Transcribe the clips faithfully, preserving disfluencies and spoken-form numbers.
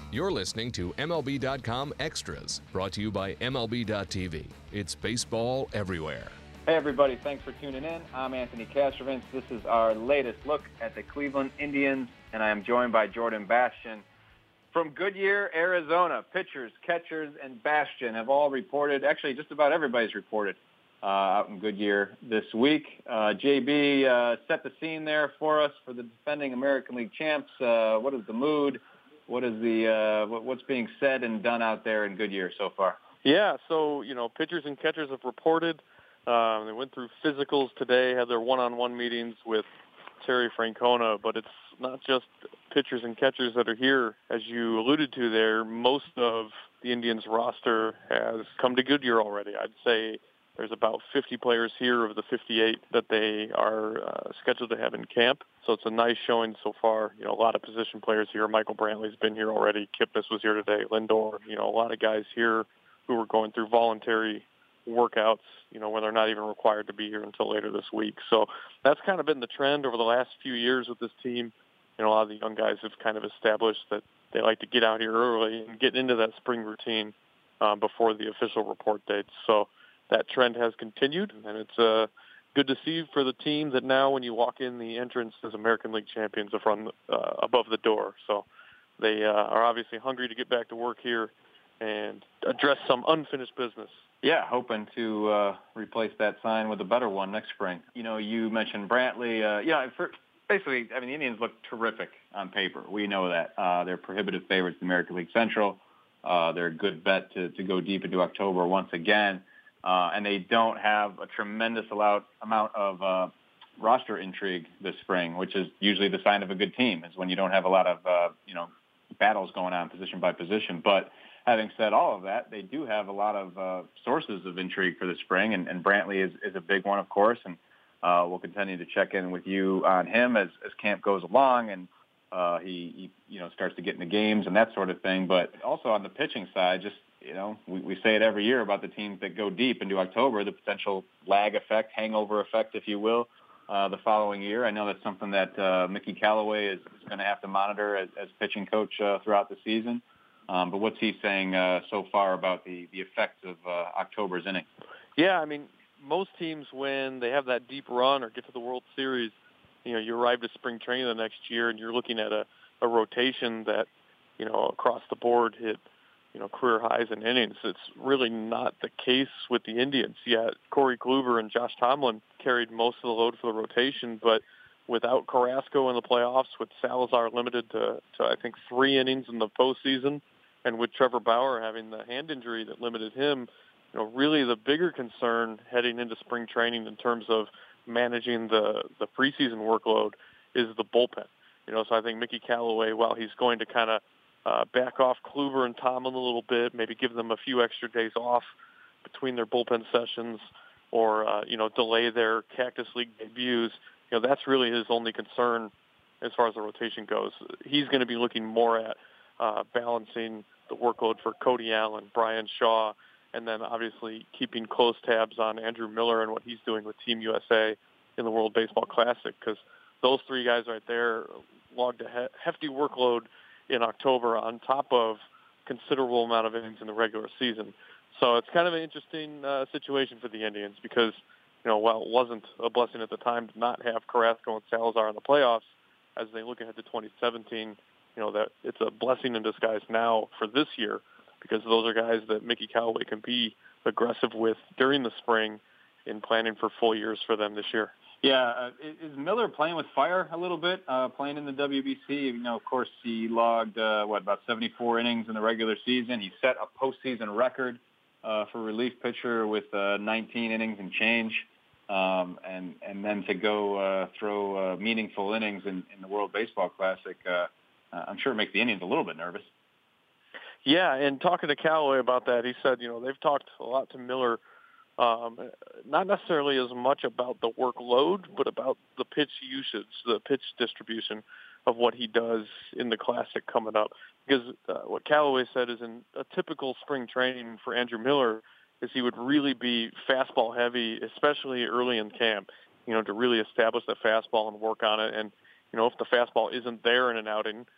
You're listening to M L B dot com Extras, brought to you by M L B dot T V. It's baseball everywhere. Hey everybody, thanks for tuning in. I'm Anthony Castrovince. This is our latest look at the Cleveland Indians, and I am joined by Jordan Bastian. From Goodyear, Arizona, pitchers, catchers, and Bastian have all reported, actually just about everybody's reported uh, out in Goodyear this week. Uh, J B uh, set the scene there for us for the defending American League champs. Uh, what is the mood? What is the uh, what's being said and done out there in Goodyear so far? Yeah, so, you know, pitchers and catchers have reported. Um, they went through physicals today, had their one-on-one meetings with Terry Francona, but it's not just pitchers and catchers that are here. As you alluded to there, most of the Indians roster has come to Goodyear already. I'd say there's about fifty players here of the fifty-eight that they are uh, scheduled to have in camp. So it's a nice showing so far. You know, a lot of position players here. Michael Brantley's been here already. Kipnis was here today. Lindor, you know, a lot of guys here who are going through voluntary workouts, you know, where they're not even required to be here until later this week. So that's kind of been the trend over the last few years with this team. You know, a lot of the young guys have kind of established that they like to get out here early and get into that spring routine um, before the official report dates. So that trend has continued, and it's uh, good to see for the team that now when you walk in the entrance as American League champions are from uh, above the door. So they uh, are obviously hungry to get back to work here and address some unfinished business. Yeah, hoping to uh, replace that sign with a better one next spring. You know, you mentioned Brantley. Uh, yeah, for, basically, I mean, the Indians look terrific on paper. We know that. Uh, they're prohibitive favorites in the American League Central. Uh, they're a good bet to, to go deep into October once again. Uh, and they don't have a tremendous amount of uh, roster intrigue this spring, which is usually the sign of a good team, is when you don't have a lot of, uh, you know, battles going on position by position. But having said all of that, they do have a lot of uh, sources of intrigue for the spring, and, and Brantley is, is a big one, of course, and uh, we'll continue to check in with you on him as, as camp goes along and uh, he, he, you know, starts to get into games and that sort of thing. But also on the pitching side, just, you know, we, we say it every year about the teams that go deep into October, the potential lag effect, hangover effect, if you will, uh, the following year. I know that's something that uh, Mickey Callaway is, is going to have to monitor as, as pitching coach uh, throughout the season. Um, but what's he saying uh, so far about the, the effects of uh, October's inning? Yeah, I mean, most teams, when they have that deep run or get to the World Series, you know, you arrive to spring training the next year and you're looking at a, a rotation that, you know, across the board hit, you know, career highs in innings. It's really not the case with the Indians. Yeah, Corey Kluber and Josh Tomlin carried most of the load for the rotation, but without Carrasco in the playoffs, with Salazar limited to, to I think, three innings in the postseason, and with Trevor Bauer having the hand injury that limited him, you know, really the bigger concern heading into spring training in terms of managing the, the preseason workload is the bullpen. You know, so I think Mickey Callaway, while he's going to kind of uh, back off Kluber and Tomlin a little bit, maybe give them a few extra days off between their bullpen sessions or, uh, you know, delay their Cactus League debuts, you know, that's really his only concern as far as the rotation goes. He's going to be looking more at uh, balancing the workload for Cody Allen, Brian Shaw, and then obviously keeping close tabs on Andrew Miller and what he's doing with Team U S A in the World Baseball Classic, because those three guys right there logged a hefty workload in October on top of considerable amount of innings in the regular season. So it's kind of an interesting uh, situation for the Indians because, you know, while it wasn't a blessing at the time to not have Carrasco and Salazar in the playoffs, as they look ahead to twenty seventeen, you know, that it's a blessing in disguise now for this year because those are guys that Mickey Callaway can be aggressive with during the spring in planning for full years for them this year. Yeah, uh, is Miller playing with fire a little bit, uh, playing in the W B C? You know, of course, he logged, uh, what, about seventy-four innings in the regular season. He set a postseason record uh, for relief pitcher with uh, nineteen innings and change. Um, and, and then to go uh, throw uh, meaningful innings in, in the World Baseball Classic, uh, uh, I'm sure it makes the Indians a little bit nervous. Yeah, and talking to Callaway about that, he said, you know, they've talked a lot to Miller, um, not necessarily as much about the workload, but about the pitch usage, the pitch distribution of what he does in the Classic coming up. Because uh, what Callaway said is in a typical spring training for Andrew Miller is he would really be fastball heavy, especially early in camp, you know, to really establish the fastball and work on it. And, you know, if the fastball isn't there in an outing,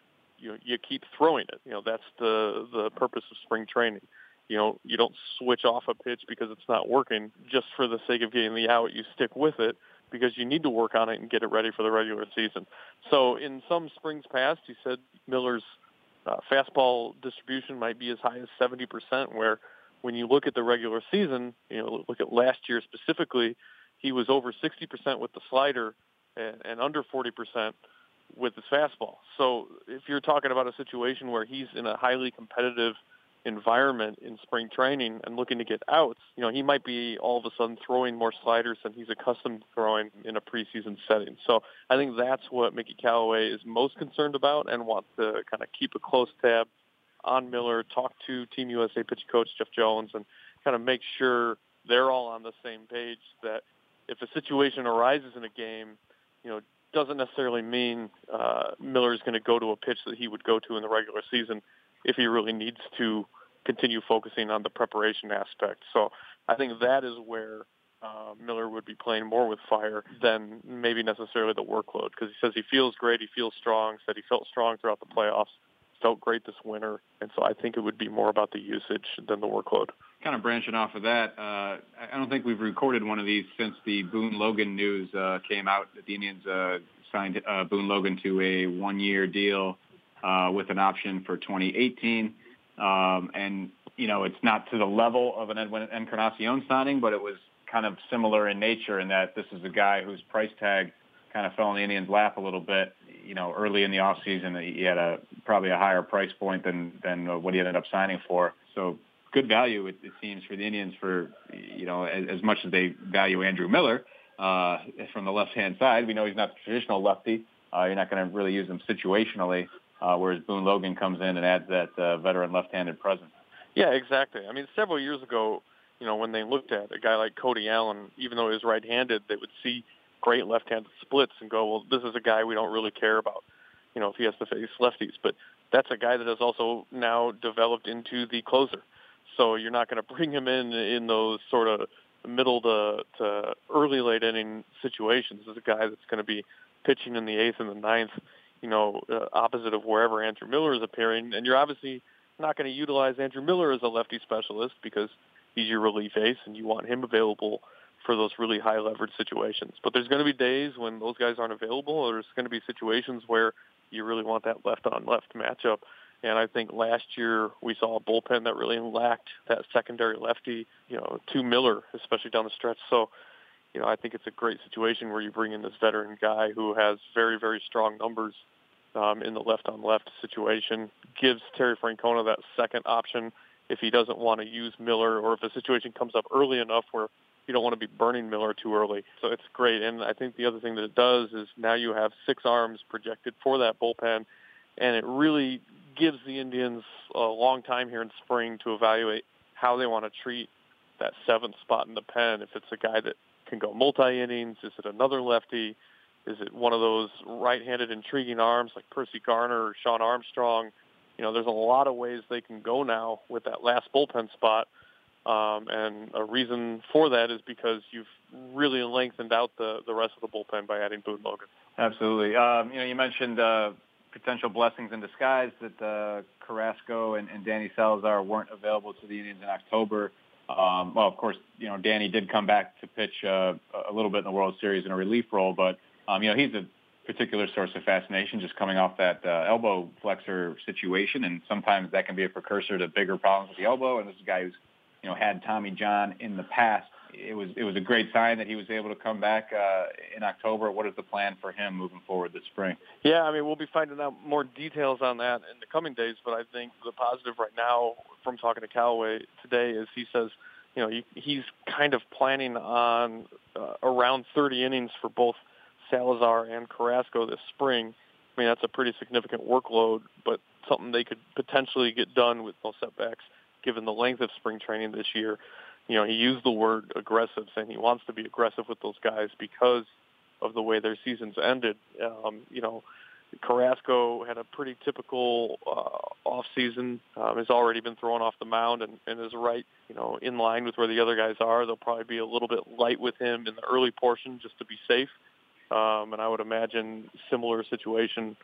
you you keep throwing it. You know, that's the the purpose of spring training. You know, you don't switch off a pitch because it's not working just for the sake of getting the out. You stick with it because you need to work on it and get it ready for the regular season. So in some springs past, he said Miller's uh, fastball distribution might be as high as seventy percent, where when you look at the regular season, you know, look at last year specifically, he was over sixty percent with the slider and, and under forty percent with his fastball. So if you're talking about a situation where he's in a highly competitive environment in spring training and looking to get outs, you know, he might be all of a sudden throwing more sliders than he's accustomed to throwing in a preseason setting. So I think that's what Mickey Callaway is most concerned about and wants to kind of keep a close tab on Miller, talk to Team U S A pitching coach Jeff Jones, and kind of make sure they're all on the same page that if a situation arises in a game, you know, doesn't necessarily mean uh, Miller is going to go to a pitch that he would go to in the regular season if he really needs to continue focusing on the preparation aspect. So I think that is where uh, Miller would be playing more with fire than maybe necessarily the workload, because he says he feels great, he feels strong, said he felt strong throughout the playoffs, felt great this winter, and so I think it would be more about the usage than the workload. Kind of branching off of that, uh, I don't think we've recorded one of these since the Boone Logan news uh, came out that the Indians uh, signed uh, Boone Logan to a one-year deal uh, with an option for twenty eighteen. Um, and, you know, it's not to the level of an Edwin Encarnacion signing, but it was kind of similar in nature in that this is a guy whose price tag kind of fell in the Indians' lap a little bit. You know, early in the offseason, he had a probably a higher price point than, than what he ended up signing for. So good value, it, it seems, for the Indians for, you know, as, as much as they value Andrew Miller uh, from the left-hand side. We know he's not the traditional lefty. Uh, you're not going to really use him situationally, uh, whereas Boone Logan comes in and adds that uh, veteran left-handed presence. Yeah, exactly. I mean, several years ago, you know, when they looked at a guy like Cody Allen, even though he was right-handed, they would see great left-handed splits and go, well, this is a guy we don't really care about, you know, if he has to face lefties. But that's a guy that has also now developed into the closer. So you're not going to bring him in in those sort of middle to, to early late inning situations. This is a guy that's going to be pitching in the eighth and the ninth, you know, uh, opposite of wherever Andrew Miller is appearing. And you're obviously not going to utilize Andrew Miller as a lefty specialist because he's your relief ace and you want him available for those really high leverage situations. But there's going to be days when those guys aren't available, or there's going to be situations where you really want that left on left matchup. And I think last year we saw a bullpen that really lacked that secondary lefty, you know, to Miller, especially down the stretch. So, you know, I think it's a great situation where you bring in this veteran guy who has very, very strong numbers um, in the left-on-left situation, gives Terry Francona that second option if he doesn't want to use Miller, or if a situation comes up early enough where you don't want to be burning Miller too early. So it's great. And I think the other thing that it does is now you have six arms projected for that bullpen, and it really gives the Indians a long time here in spring to evaluate how they want to treat that seventh spot in the pen. If it's a guy that can go multi-innings, is it another lefty? Is it one of those right-handed intriguing arms like Percy Garner or Sean Armstrong? You know, there's a lot of ways they can go now with that last bullpen spot. Um, and a reason for that is because you've really lengthened out the, the rest of the bullpen by adding Boone Logan. Absolutely. Um, you know, you mentioned uh, potential blessings in disguise that uh, Carrasco and, and Danny Salazar weren't available to the Indians in October. Um, well, of course, you know, Danny did come back to pitch uh, a little bit in the World Series in a relief role, but, um, you know, he's a particular source of fascination just coming off that uh, elbow flexor situation, and sometimes that can be a precursor to bigger problems with the elbow, and this is a guy who's, you know, had Tommy John in the past. It was it was a great sign that he was able to come back uh, in October. What is the plan for him moving forward this spring? Yeah, I mean, we'll be finding out more details on that in the coming days, but I think the positive right now from talking to Callaway today is he says, you know, he, he's kind of planning on uh, around thirty innings for both Salazar and Carrasco this spring. I mean, that's a pretty significant workload, but something they could potentially get done with no setbacks given the length of spring training this year. You know, he used the word aggressive, saying he wants to be aggressive with those guys because of the way their seasons ended. Um, you know, Carrasco had a pretty typical uh, offseason, um, has already been thrown off the mound and, and is right, you know, in line with where the other guys are. They'll probably be a little bit light with him in the early portion just to be safe. Um, and I would imagine similar situation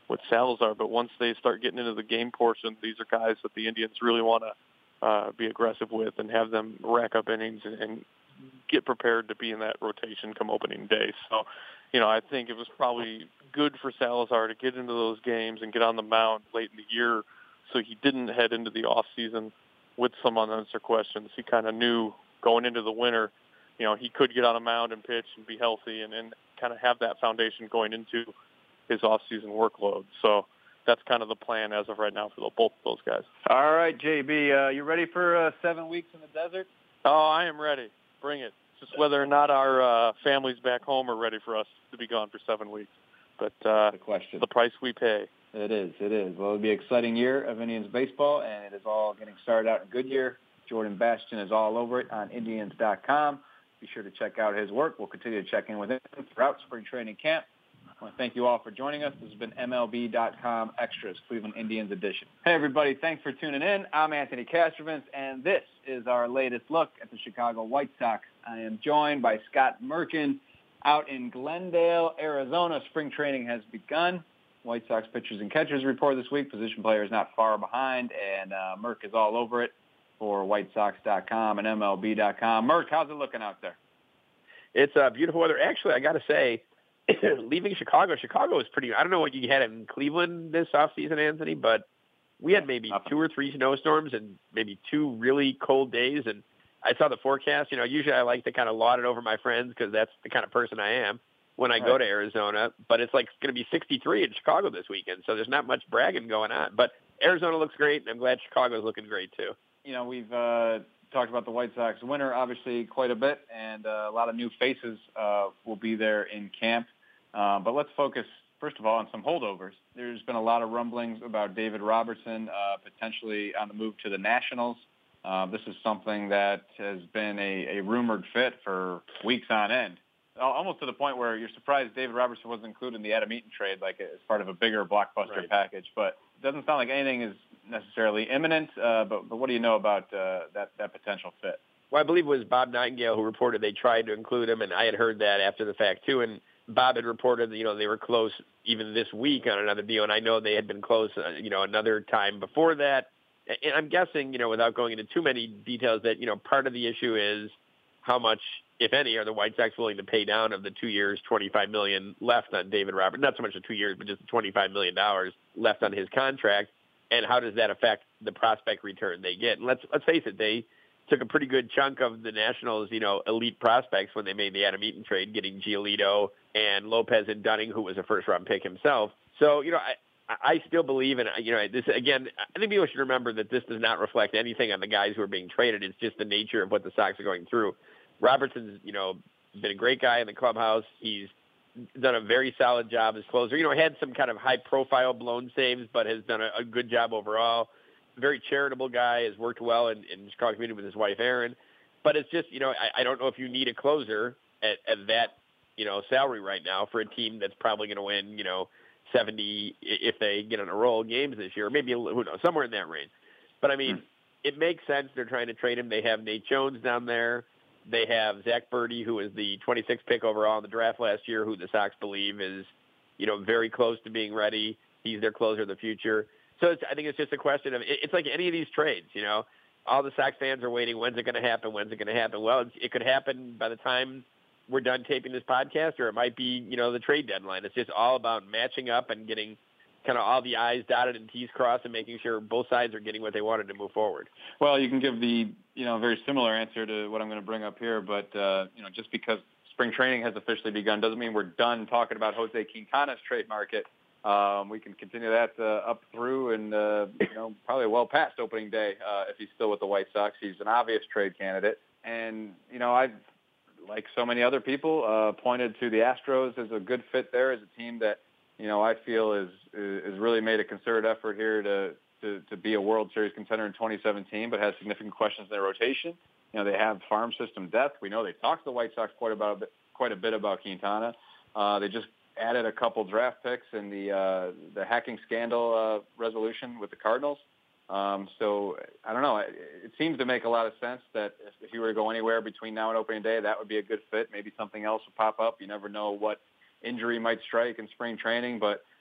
with Salazar. But once they start getting into the game portion, these are guys that the Indians really want to uh, be aggressive with and have them rack up innings and, and get prepared to be in that rotation come opening day. So, you know, I think it was probably good for Salazar to get into those games and get on the mound late in the year so he didn't head into the off season with some unanswered questions. He kind of knew going into the winter, you know, he could get on a mound and pitch and be healthy and, and kind of have that foundation going into his off-season workload. So that's kind of the plan as of right now for the, both of those guys. All right, J B, uh, you ready for uh, seven weeks in the desert? Oh, I am ready. Bring it. Just whether or not our uh, families back home are ready for us to be gone for seven weeks. But uh, the question. The price we pay. It is. It is. Well, it'll be an exciting year of Indians baseball, and it is all getting started out in Goodyear. Jordan Bastian is all over it on Indians dot com. Be sure to check out his work. We'll continue to check in with him throughout spring training camp. I want to thank you all for joining us. This has been M L B dot com Extras, Cleveland Indians edition. Hey, everybody. Thanks for tuning in. I'm Anthony Castrovins, and this is our latest look at the Chicago White Sox. I am joined by Scott Merkin out in Glendale, Arizona. Spring training has begun. White Sox pitchers and catchers report this week. Position players not far behind, and uh, Merck is all over it for White Sox dot com and M L B dot com. Merck, how's it looking out there? It's uh, beautiful weather. Actually, I got to say, leaving Chicago, Chicago was pretty – I don't know what you had in Cleveland this offseason, Anthony, but we had maybe two or three snowstorms and maybe two really cold days. And I saw the forecast. You know, usually I like to kind of laud it over my friends because that's the kind of person I am when I right. go to Arizona. But it's like going to be sixty-three in Chicago this weekend, so there's not much bragging going on. But Arizona looks great, and I'm glad Chicago's looking great too. You know, we've uh, talked about the White Sox winter, obviously, quite a bit, and uh, a lot of new faces uh, will be there in camp. Uh, but let's focus, first of all, on some holdovers. There's been a lot of rumblings about David Robertson uh, potentially on the move to the Nationals. Uh, this is something that has been a, a rumored fit for weeks on end, almost to the point where you're surprised David Robertson wasn't included in the Adam Eaton trade, like as part of a bigger blockbuster right. package. But it doesn't sound like anything is necessarily imminent. Uh, but, but what do you know about uh, that, that potential fit? Well, I believe it was Bob Nightingale who reported they tried to include him, and I had heard that after the fact too. And Bob had reported that, you know, they were close even this week on another deal, and I know they had been close, uh, you know, another time before that. And I'm guessing, you know, without going into too many details, that, you know, part of the issue is how much, if any, are the White Sox willing to pay down of the two years, twenty-five million dollars left on David Robertson? Not so much the two years, but just the twenty-five million dollars left on his contract. And how does that affect the prospect return they get? And let's let's face it, they took a pretty good chunk of the Nationals, you know, elite prospects when they made the Adam Eaton trade, getting Giolito and Lopez and Dunning, who was a first-round pick himself. So, you know, I, I still believe, and, you know, this again, I think people should remember that this does not reflect anything on the guys who are being traded. It's just the nature of what the Sox are going through. Robertson's, you know, been a great guy in the clubhouse. He's done a very solid job as closer. You know, had some kind of high-profile blown saves, but has done a, a good job overall. Very charitable guy, has worked well in, in the Chicago community with his wife, Erin. But it's just, you know, I, I don't know if you need a closer at, at that, you know, salary right now for a team that's probably going to win, you know, seventy if they get on a roll games this year, maybe who knows, somewhere in that range. But I mean, hmm. it makes sense they're trying to trade him. They have Nate Jones down there. They have Zach Birdie, who was the twenty-sixth pick overall in the draft last year, who the Sox believe is, you know, very close to being ready. He's their closer of the future. So it's, I think it's just a question of, it's like any of these trades, you know, all the Sox fans are waiting. When's it going to happen? When's it going to happen? Well, it could happen by the time we're done taping this podcast, or it might be, you know, the trade deadline. It's just all about matching up and getting kind of all the I's dotted and T's crossed and making sure both sides are getting what they wanted to move forward. Well, you can give the, you know, very similar answer to what I'm going to bring up here, but, uh, you know, just because spring training has officially begun doesn't mean we're done talking about Jose Quintana's trade market. Um, we can continue that uh, up through and, uh, you know, probably well past opening day uh, if he's still with the White Sox. He's an obvious trade candidate. And, you know, I've, like so many other people, uh, pointed to the Astros as a good fit there, as a team that, you know, I feel is is really made a concerted effort here to, to, to be a World Series contender in twenty seventeen, but has significant questions in their rotation. You know, they have farm system depth. We know they talked to the White Sox quite about quite a bit about Quintana. Uh, they just added a couple draft picks in the uh, the hacking scandal uh, resolution with the Cardinals. Um, so I don't know. It, it seems to make a lot of sense that if, if you were to go anywhere between now and opening day, that would be a good fit. Maybe something else would pop up. You never know what injury might strike in spring training, but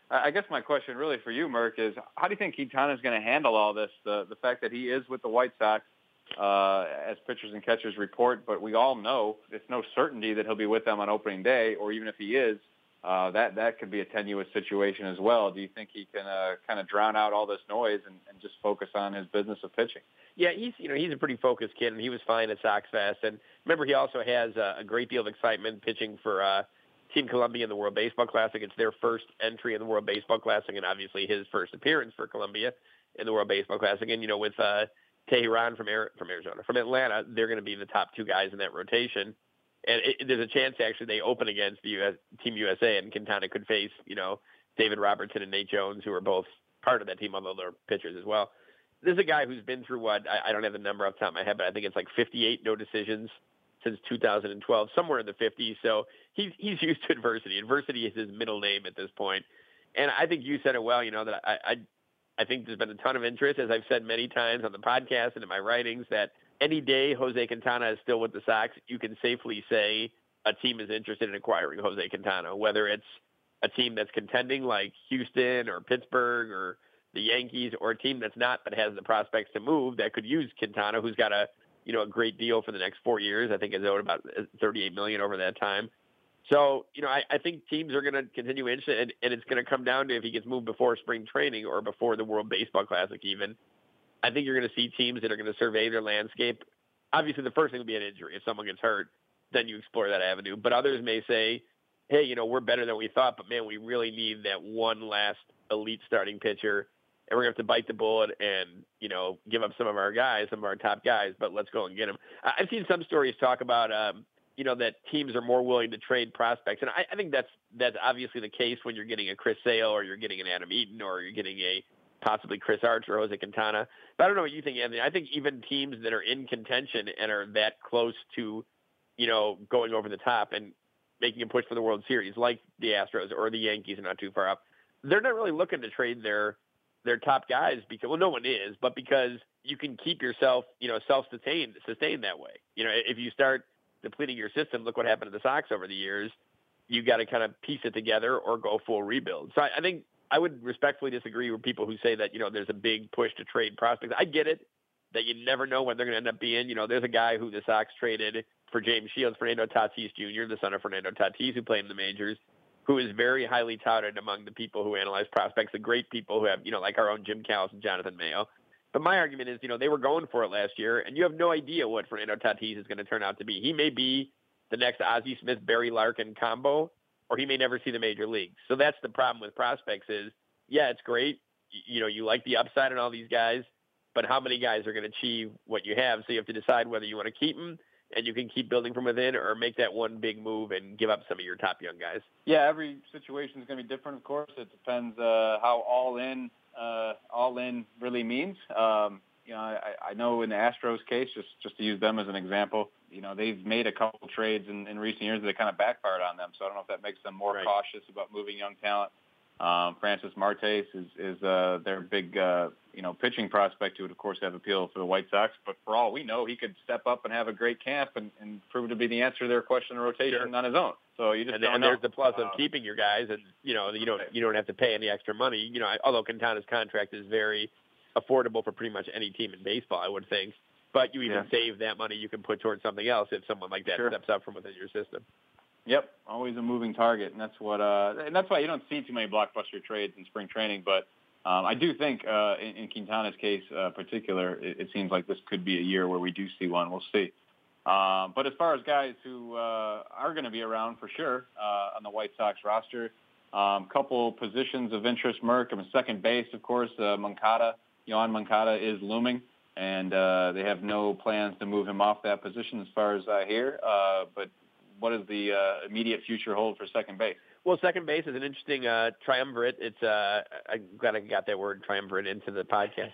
I guess my question really for you, Merck, is how do you think Quintana is going to handle all this? The the fact that he is with the White Sox, uh, as pitchers and catchers report, but we all know it's no certainty that he'll be with them on opening day, or even if he is, uh, that that could be a tenuous situation as well. Do you think he can uh, kind of drown out all this noise and, and just focus on his business of pitching? Yeah, he's you know he's a pretty focused kid, and he was fine at Sox Fest. And remember, he also has a, a great deal of excitement pitching for uh, Team Columbia in the World Baseball Classic. It's their first entry in the World Baseball Classic, and obviously his first appearance for Columbia in the World Baseball Classic. And you know, with uh, Teheran from Air, from Arizona, from Atlanta, they're going to be the top two guys in that rotation. And it, there's a chance actually they open against the U S, Team U S A, and Quintana could face you know David Robertson and Nate Jones, who are both part of that team, although they're pitchers as well. This is a guy who's been through what, I, I don't have the number off the top of my head, but I think it's like fifty-eight no decisions since two thousand twelve, somewhere in the fifties. So he's he's used to adversity. Adversity is his middle name at this point. And I think you said it well, you know, that I, I, I think there's been a ton of interest, as I've said many times on the podcast and in my writings, that any day Jose Quintana is still with the Sox, you can safely say a team is interested in acquiring Jose Quintana, whether it's a team that's contending like Houston or Pittsburgh or the Yankees, or a team that's not but has the prospects to move that could use Quintana, who's got a you know a great deal for the next four years. I think is owed about thirty-eight million dollars over that time. So you know I, I think teams are going to continue interested, and, and it's going to come down to if he gets moved before spring training or before the World Baseball Classic even. I think you're going to see teams that are going to survey their landscape. Obviously, the first thing would be an injury. If someone gets hurt, then you explore that avenue. But others may say, hey, you know we're better than we thought, but man, we really need that one last elite starting pitcher. And we're going to have to bite the bullet and, you know, give up some of our guys, some of our top guys, but let's go and get them. I've seen some stories talk about, um, you know, that teams are more willing to trade prospects. And I, I think that's that's obviously the case when you're getting a Chris Sale or you're getting an Adam Eaton or you're getting a possibly Chris Archer or Jose Quintana. But I don't know what you think, Anthony. I think even teams that are in contention and are that close to, you know, going over the top and making a push for the World Series, like the Astros or the Yankees are not too far up, they're not really looking to trade their their top guys because, well, no one is, but because you can keep yourself, you know, self-sustained, sustained that way. You know, if you start depleting your system, look what happened to the Sox over the years, you got to kind of piece it together or go full rebuild. So I, I think I would respectfully disagree with people who say that, you know, there's a big push to trade prospects. I get it that you never know when they're going to end up being. You know, there's a guy who the Sox traded for James Shields, Fernando Tatis Junior, the son of Fernando Tatis, who played in the majors, who is very highly touted among the people who analyze prospects, the great people who have, you know, like our own Jim Callis and Jonathan Mayo. But my argument is, you know, they were going for it last year, and you have no idea what Fernando Tatis is going to turn out to be. He may be the next Ozzie Smith, Barry Larkin combo, or he may never see the major leagues. So that's the problem with prospects is, yeah, it's great. You know, you like the upside in all these guys, but how many guys are going to achieve what you have? So you have to decide whether you want to keep them and you can keep building from within, or make that one big move and give up some of your top young guys. Yeah, every situation is going to be different, of course. It depends uh, how all in uh, all in really means. Um, you know, I, I know in the Astros case, just just to use them as an example, you know, they've made a couple trades in, in recent years that kind of backfired on them. So I don't know if that makes them more right. cautious about moving young talent. Um, Francis Martes is, is uh, their big, uh, you know, pitching prospect who would, of course, have appeal for the White Sox. But for all we know, he could step up and have a great camp and, and prove to be the answer to their question in rotation sure. on his own. So you just and, don't and know. there's the plus uh, of keeping your guys, and you know, you don't you don't have to pay any extra money. You know, although Quintana's contract is very affordable for pretty much any team in baseball, I would think. But you even yeah. save that money you can put towards something else if someone like that sure. steps up from within your system. Yep, always a moving target, and that's what, uh, and that's why you don't see too many blockbuster trades in spring training. But um, I do think, uh, in, in Quintana's case, uh, particular, it, it seems like this could be a year where we do see one. We'll see. Um, but as far as guys who uh, are going to be around for sure uh, on the White Sox roster, um, couple positions of interest. Merck, I mean, second base, of course, uh, Moncada, Yohan Moncada is looming, and uh, they have no plans to move him off that position, as far as I hear. Uh, but what does the uh, immediate future hold for second base? Well, second base is an interesting uh, triumvirate. It's uh, I'm glad I got that word triumvirate into the podcast.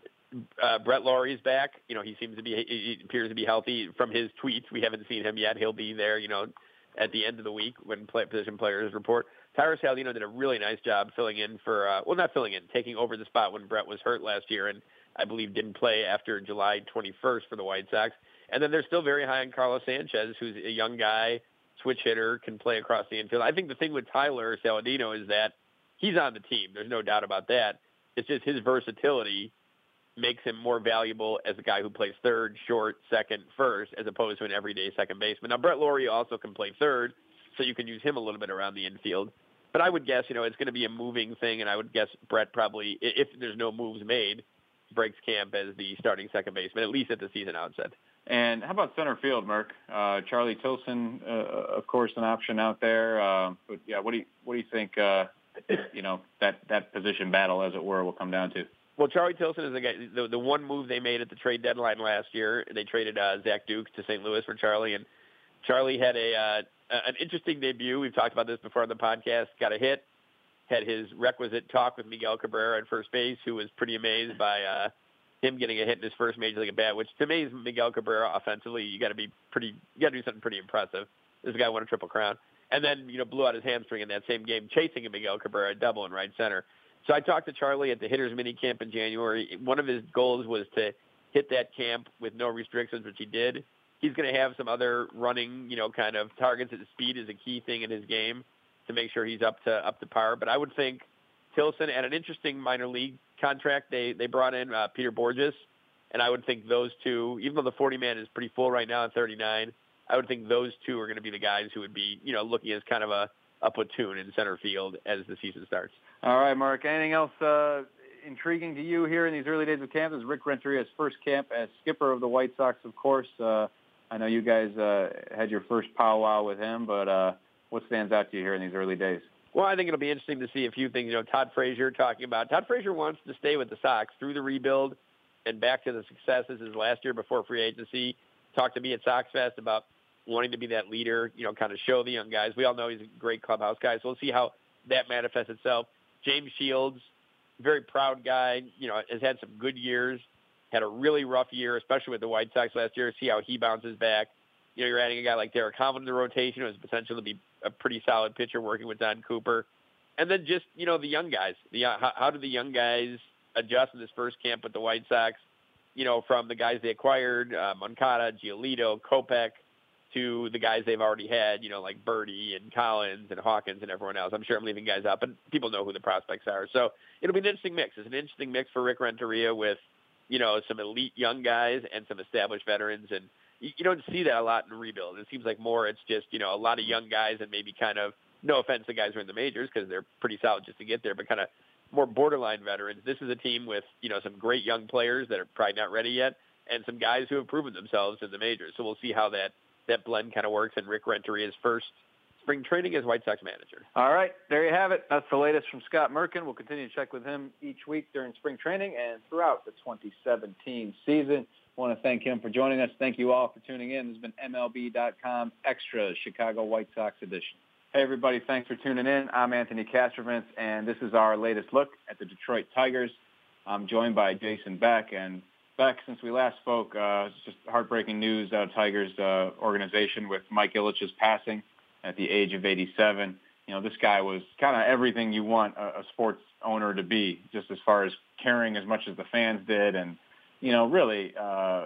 uh, Brett Lawrie's back. You know, he seems to be, he appears to be healthy from his tweets. We haven't seen him yet. He'll be there, you know, at the end of the week when play, position players report. Tyrus Saldino did a really nice job filling in for, uh, well, not filling in, taking over the spot when Brett was hurt last year and I believe didn't play after July twenty-first for the White Sox. And then they're still very high on Carlos Sanchez, who's a young guy, switch hitter, can play across the infield. I think the thing with Tyler Saladino is that he's on the team. There's no doubt about that. It's just his versatility makes him more valuable as a guy who plays third, short, second, first, as opposed to an everyday second baseman. Now, Brett Laurie also can play third, so you can use him a little bit around the infield. But I would guess, you know, it's going to be a moving thing, and I would guess Brett probably, if there's no moves made, breaks camp as the starting second baseman, at least at the season outset. And how about center field, Merck? Uh, Charlie Tilson, uh, of course, an option out there. Uh, but yeah, what do you what do you think? Uh, you know, that that position battle, as it were, will come down to. Well, Charlie Tilson is the guy. The, the one move they made at the trade deadline last year, they traded uh, Zach Dukes to Saint Louis for Charlie, and Charlie had a uh, an interesting debut. We've talked about this before on the podcast. Got a hit, had his requisite talk with Miguel Cabrera at first base, who was pretty amazed by uh, him getting a hit in his first major league at bat. Which to me is Miguel Cabrera offensively. You got to be pretty. You got to do something pretty impressive. This guy won a Triple Crown, and then you know blew out his hamstring in that same game, chasing a Miguel Cabrera double in right center. So I talked to Charlie at the hitters mini camp in January. One of his goals was to hit that camp with no restrictions, which he did. He's going to have some other running, you know, kind of targets. At speed is a key thing in his game to make sure he's up to up to par. But I would think Tilson, and an interesting minor league contract, they they brought in uh, Peter Borges, and I would think those two, even though the forty man is pretty full right now at thirty-nine, I would think those two are going to be the guys who would be, you know, looking as kind of a, a platoon in center field as the season starts. All right, Mark. Anything else uh, intriguing to you here in these early days of camp? This is Rick Renteria's first camp as skipper of the White Sox, of course. Uh, I know you guys uh, had your first powwow with him, but uh, what stands out to you here in these early days? Well, I think it'll be interesting to see a few things. You know, Todd Frazier talking about. Todd Frazier wants to stay with the Sox through the rebuild and back to the successes as last year before free agency. Talked to me at Sox Fest about wanting to be that leader, you know, kind of show the young guys. We all know he's a great clubhouse guy, so we'll see how that manifests itself. James Shields, very proud guy, you know, has had some good years, had a really rough year, especially with the White Sox last year. See how he bounces back. You know, you're adding a guy like Derek Holland to the rotation, who has potential to be a pretty solid pitcher working with Don Cooper. And then just, you know, the young guys. The how, how do the young guys adjust in this first camp with the White Sox, you know, from the guys they acquired, uh, Moncada, Giolito, Kopech, to the guys they've already had, you know, like Birdie and Collins and Hawkins and everyone else. I'm sure I'm leaving guys out, but people know who the prospects are. So it'll be an interesting mix. It's an interesting mix for Rick Renteria with, you know, some elite young guys and some established veterans. And you, you don't see that a lot in rebuild. It seems like more it's just, you know, a lot of young guys and maybe kind of, no offense to guys who are in the majors because they're pretty solid just to get there, but kind of more borderline veterans. This is a team with, you know, some great young players that are probably not ready yet and some guys who have proven themselves in the majors. So we'll see how that, that blend kind of works in Rick Renteria's first spring training as White Sox manager. All right, there you have it. That's the latest from Scott Merkin. We'll continue to check with him each week during spring training and throughout the twenty seventeen season. I want to thank him for joining us. Thank you all for tuning in. This has been M L B dot com Extra Chicago White Sox edition. Hey, everybody, thanks for tuning in. I'm Anthony Castrovance, and this is our latest look at the Detroit Tigers. I'm joined by Jason Beck, and Beck, since we last spoke, uh, it's just heartbreaking news out of Tigers uh, organization with Mike Ilitch's passing at the age of eighty-seven. You know, this guy was kind of everything you want a, a sports owner to be, just as far as caring as much as the fans did. And, you know, really, uh,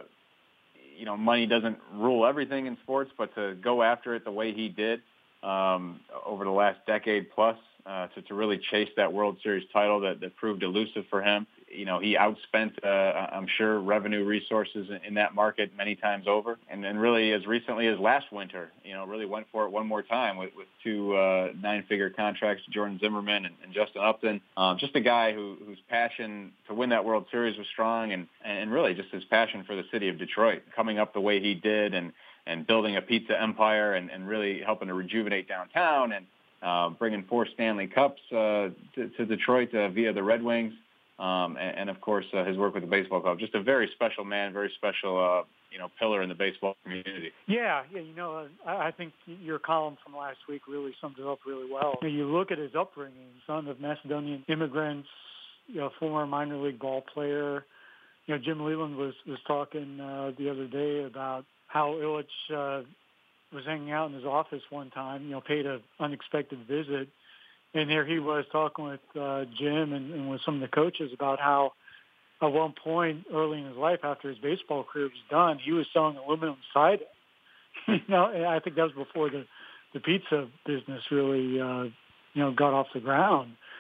you know, money doesn't rule everything in sports, but to go after it the way he did um, over the last decade plus, uh, to, to really chase that World Series title that, that proved elusive for him. You know, he outspent, uh, I'm sure, revenue resources in, in that market many times over. And then really as recently as last winter, you know, really went for it one more time with, with two uh, nine-figure contracts, Jordan Zimmerman and, and Justin Upton. Um, just a guy who, whose passion to win that World Series was strong, and, and really just his passion for the city of Detroit, coming up the way he did and, and building a pizza empire and, and really helping to rejuvenate downtown and uh, bringing four Stanley Cups uh, to, to Detroit uh, via the Red Wings. Um, and, and, of course, uh, his work with the baseball club. Just a very special man, very special, uh, you know, pillar in the baseball community. Yeah, yeah, you know, I, I think your column from last week really sums it up really well. You know, you look at his upbringing, son of Macedonian immigrants, you know, former minor league ball player. You know, Jim Leland was, was talking uh, the other day about how Ilitch uh, was hanging out in his office one time, you know, paid an unexpected visit. And here he was talking with uh, Jim and, and with some of the coaches about how at one point early in his life after his baseball career was done, he was selling aluminum siding. you know, and I think that was before the, the pizza business really, uh, you know, got off the ground.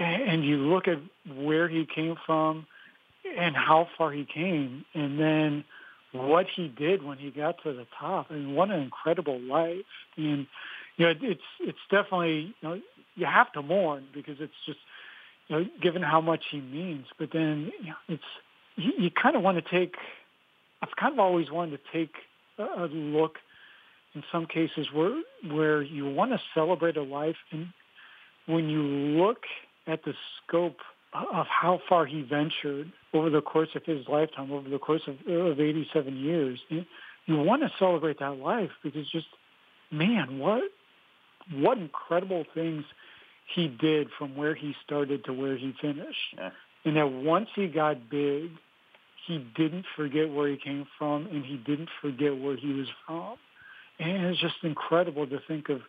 and you look at where he came from and how far he came, and then what he did when he got to the top. I mean, what an incredible life. And, you know, it's it's definitely, you know, you have to mourn because it's just, you know, given how much he means. But then, you know, it's, you, you kind of want to take, I've kind of always wanted to take a, a look in some cases where where you want to celebrate a life, and when you look at the scope of how far he ventured over the course of his lifetime, over the course of, of eighty-seven years, you, you want to celebrate that life because just, man, what what incredible things he did from where he started to where he finished. Yeah. And that once he got big, he didn't forget where he came from, and he didn't forget where he was from. And it's just incredible to think of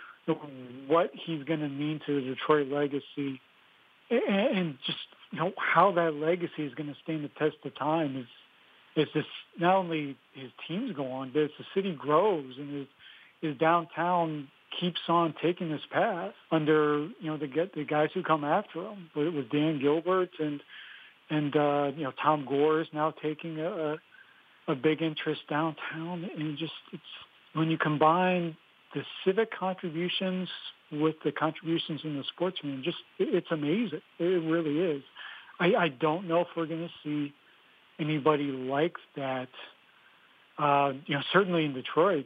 what he's going to mean to the Detroit legacy, and just, you know, how that legacy is going to stand the test of time. Is is this not only his teams go on, but as the city grows and his, his downtown keeps on taking this path under, you know, the the guys who come after him. But it was Dan Gilbert and and uh, you know, Tom Gore is now taking a a big interest downtown, and just it's when you combine the civic contributions with the contributions in the sportsman, just it's amazing. It really is. I, I don't know if we're going to see anybody like that. Uh, you know, certainly in Detroit.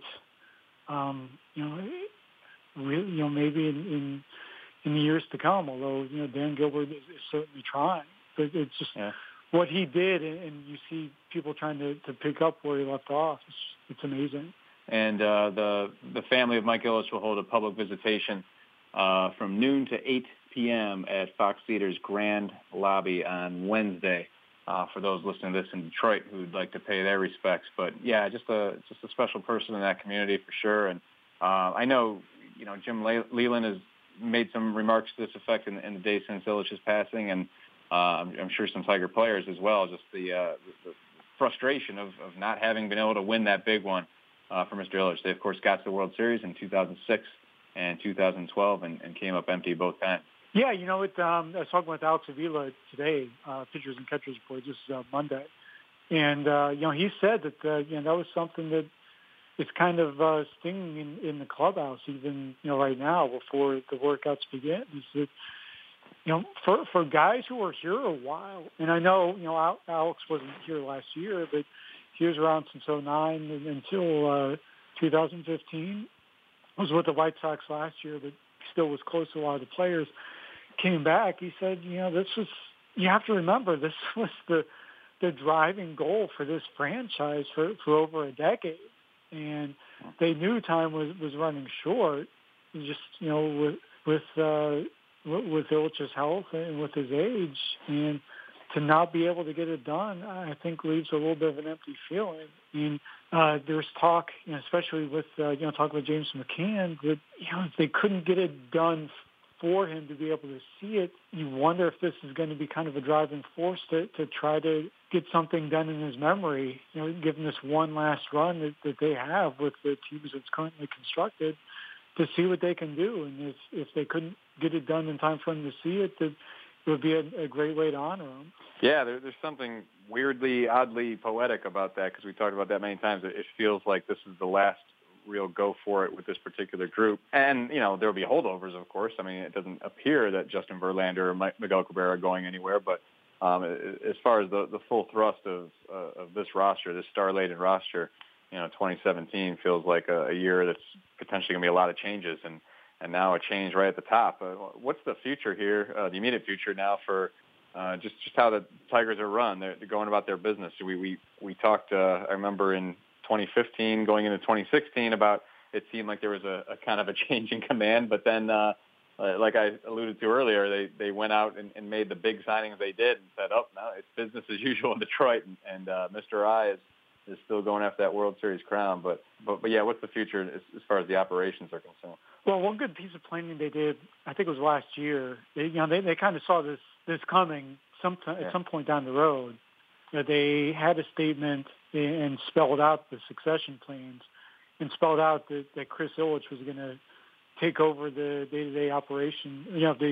Um, you know, really, you know, maybe in, in in the years to come. Although, you know, Dan Gilbert is, is certainly trying, but it's just yeah. what he did, and, and you see people trying to, to pick up where he left off. It's, it's amazing. And uh, the the family of Mike Ilitch will hold a public visitation uh, from noon to eight p.m. at Fox Theater's Grand Lobby on Wednesday. Uh, for those listening to this in Detroit who'd like to pay their respects, but yeah, just a just a special person in that community for sure. And uh, I know, you know, Jim Le- Leland has made some remarks to this effect in, in the days since Ilitch's passing, and uh, I'm, I'm sure some Tiger players as well. Just the, uh, the, the frustration of, of not having been able to win that big one uh, for Mister Ilitch. They of course got to the World Series in two thousand six and two thousand twelve, and, and came up empty both times. Yeah, you know, it, um, I was talking with Alex Avila today, uh, pitchers and catchers report, just uh, Monday. And, uh, you know, he said that, uh, you know, that was something that is kind of uh, stinging in, in the clubhouse even, you know, right now before the workouts begin. Is that, you know, for, for guys who were here a while, and I know, you know, Alex wasn't here last year, but he was around since oh nine and until uh, two thousand fifteen. I was with the White Sox last year, but still was close to a lot of the players. Came back, he said, you know, this was, you have to remember, this was the the driving goal for this franchise for, for over a decade. And they knew time was, was running short, just, you know, with with, uh, with Ilitch's health and with his age. And to not be able to get it done, I think leaves a little bit of an empty feeling. And uh, there's talk, you know, especially with, uh, you know, talking with James McCann, that, you know, if they couldn't get it done for him to be able to see it, you wonder if this is going to be kind of a driving force to, to try to get something done in his memory, you know, given this one last run that, that they have with the teams that's currently constructed, to see what they can do. And if, if they couldn't get it done in time for him to see it, that it would be a, a great way to honor him. Yeah, there, there's something weirdly, oddly poetic about that, because we talked about that many times. It, it feels like this is the last real go for it with this particular group. And, you know, there will be holdovers, of course. I mean, it doesn't appear that Justin Verlander or Miguel Cabrera are going anywhere, but um, as far as the, the full thrust of, uh, of this roster, this star-laden roster, you know, twenty seventeen feels like a, a year that's potentially going to be a lot of changes, and, and now a change right at the top. Uh, what's the future here, uh, the immediate future now for uh, just, just how the Tigers are run? They're, they're going about their business. We, we, we talked, uh, I remember in twenty fifteen going into twenty sixteen about it seemed like there was a, a kind of a change in command, but then uh, uh, like I alluded to earlier, they, they went out and, and made the big signings they did and said, oh, no, it's business as usual in Detroit, and, and uh, Mister I is, is still going after that World Series crown. But, but, but yeah, what's the future as, as far as the operations are concerned? Well, one good piece of planning they did, I think it was last year, they, you know, they, they kind of saw this, this coming some t- yeah. at some point down the road. You know, they had a statement and spelled out the succession plans and spelled out that, that Chris Ilitch was going to take over the day-to-day operation, you know, the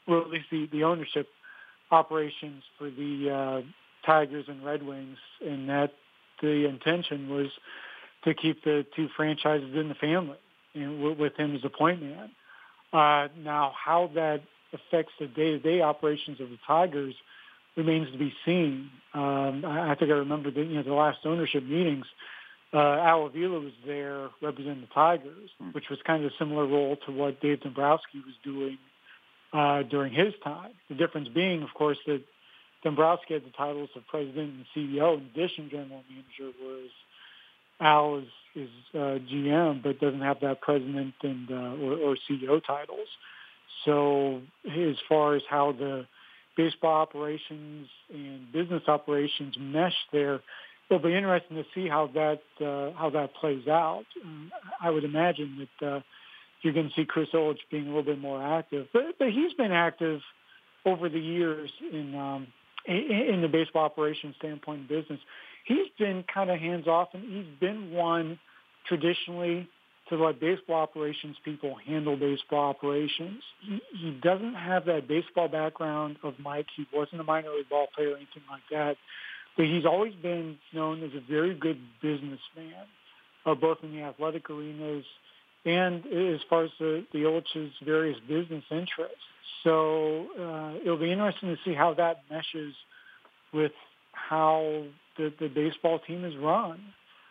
or at least the, the ownership operations for the uh, Tigers and Red Wings, and that the intention was to keep the two franchises in the family and w- with him as a point man. Uh, now, how that affects the day-to-day operations of the Tigers remains to be seen. Um, I, I think I remember the, you know, the last ownership meetings, uh, Al Avila was there representing the Tigers, which was kind of a similar role to what Dave Dombrowski was doing uh, during his time. The difference being, of course, that Dombrowski had the titles of president and C E O in addition to general manager, whereas Al is, is uh, G M, but doesn't have that president and uh, or, or C E O titles. So as far as how the baseball operations and business operations mesh there, it'll be interesting to see how that uh, how that plays out. Um, I would imagine that uh, you're going to see Chris Ilitch being a little bit more active, but, but he's been active over the years in um, in, in the baseball operations standpoint and business. He's been kind of hands off, and he's been one traditionally to let baseball operations people handle baseball operations. He, he doesn't have that baseball background of Mike. He wasn't a minor league ball player or anything like that. But he's always been known as a very good businessman, uh, both in the athletic arenas and as far as the, the Ilitch's various business interests. So uh, it'll be interesting to see how that meshes with how the, the baseball team is run.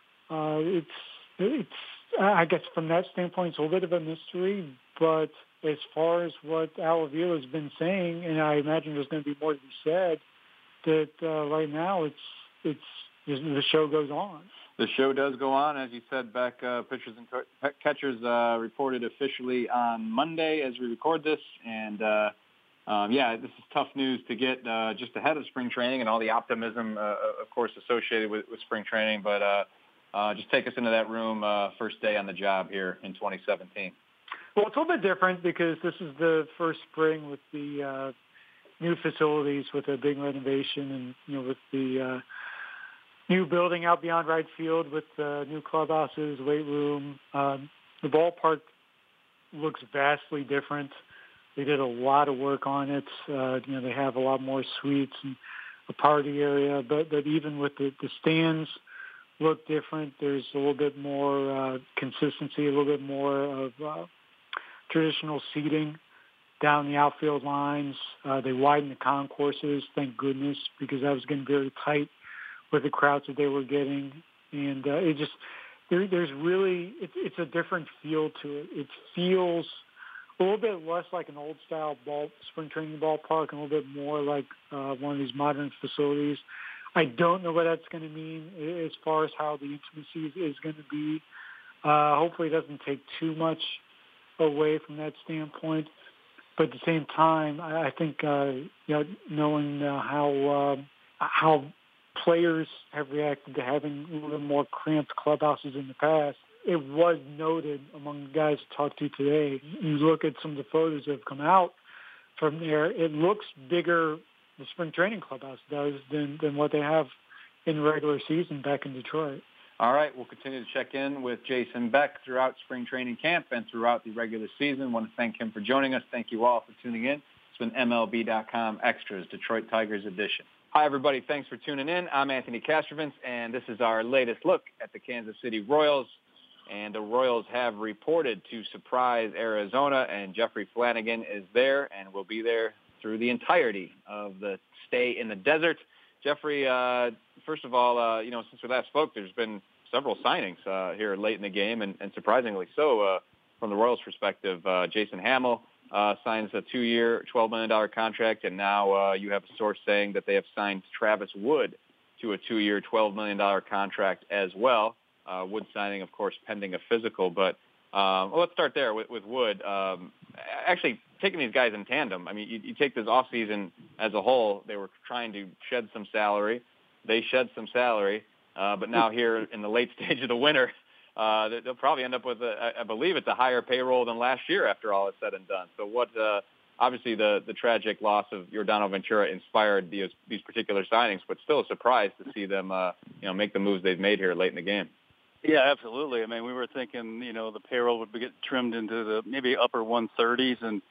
Uh, it's it's I guess from that standpoint, it's a little bit of a mystery. But as far as what Al Avila has been saying, and I imagine there's going to be more to be said, that uh, right now it's it's the show goes on. The show does go on, as you said. Beck, uh, pitchers and co- catchers uh, reported officially on Monday as we record this, and uh, um, yeah, this is tough news to get uh, just ahead of spring training and all the optimism, uh, of course, associated with, with spring training. But uh, uh, just take us into that room, uh, first day on the job here in twenty seventeen. Well, it's a little bit different because this is the first spring with the uh, new facilities, with a big renovation, and you know, with the uh, new building out beyond right field, with uh, new clubhouses, weight room. Um, the ballpark looks vastly different. They did a lot of work on it. Uh, you know, they have a lot more suites and a party area, but but even with the, the stands look different. There's a little bit more uh, consistency, a little bit more of uh, traditional seating down the outfield lines. Uh, they widened the concourses, thank goodness, because that was getting very tight with the crowds that they were getting. And uh, it just, there, there's really, it, it's a different feel to it. It feels a little bit less like an old-style ball, spring training ballpark, and a little bit more like uh, one of these modern facilities. I don't know what that's going to mean as far as how the intimacy is, is going to be. Uh, hopefully it doesn't take too much away from that standpoint. But at the same time, I, I think, uh, you know, knowing uh, how uh, how players have reacted to having a little more cramped clubhouses in the past, it was noted among the guys I talked to today. You look at some of the photos that have come out from there, it looks bigger, the spring training clubhouse does, than, than what they have in the regular season back in Detroit. All right, we'll continue to check in with Jason Beck throughout spring training camp and throughout the regular season. I want to thank him for joining us. Thank you all for tuning in. It's been M L B dot com Extras, Detroit Tigers edition. Hi, everybody. Thanks for tuning in. I'm Anthony Castrovins, and this is our latest look at the Kansas City Royals. And the Royals have reported to surprise Arizona, and Jeffrey Flanagan is there and will be there through the entirety of the stay in the desert. Jeffrey, uh, first of all, uh, you know, since we last spoke, there's been several signings uh, here late in the game, and, and surprisingly so uh, from the Royals' perspective. Uh, Jason Hamill uh, signs a two-year, twelve million dollars contract, and now uh, you have a source saying that they have signed Travis Wood to a two-year, twelve million dollars contract as well. Uh, Wood signing, of course, pending a physical. But um, well, let's start there with, with Wood. Um, actually, taking these guys in tandem, I mean, you, you take this offseason as a whole, they were trying to shed some salary. They shed some salary. Uh, but now here in the late stage of the winter, uh, they'll probably end up with, a, I believe it's a higher payroll than last year after all is said and done. So what, uh, obviously the, the tragic loss of Yordano Ventura inspired these, these particular signings, but still a surprise to see them, uh, you know, make the moves they've made here late in the game. Yeah, absolutely. I mean, we were thinking, you know, the payroll would get trimmed into the maybe upper one thirties, and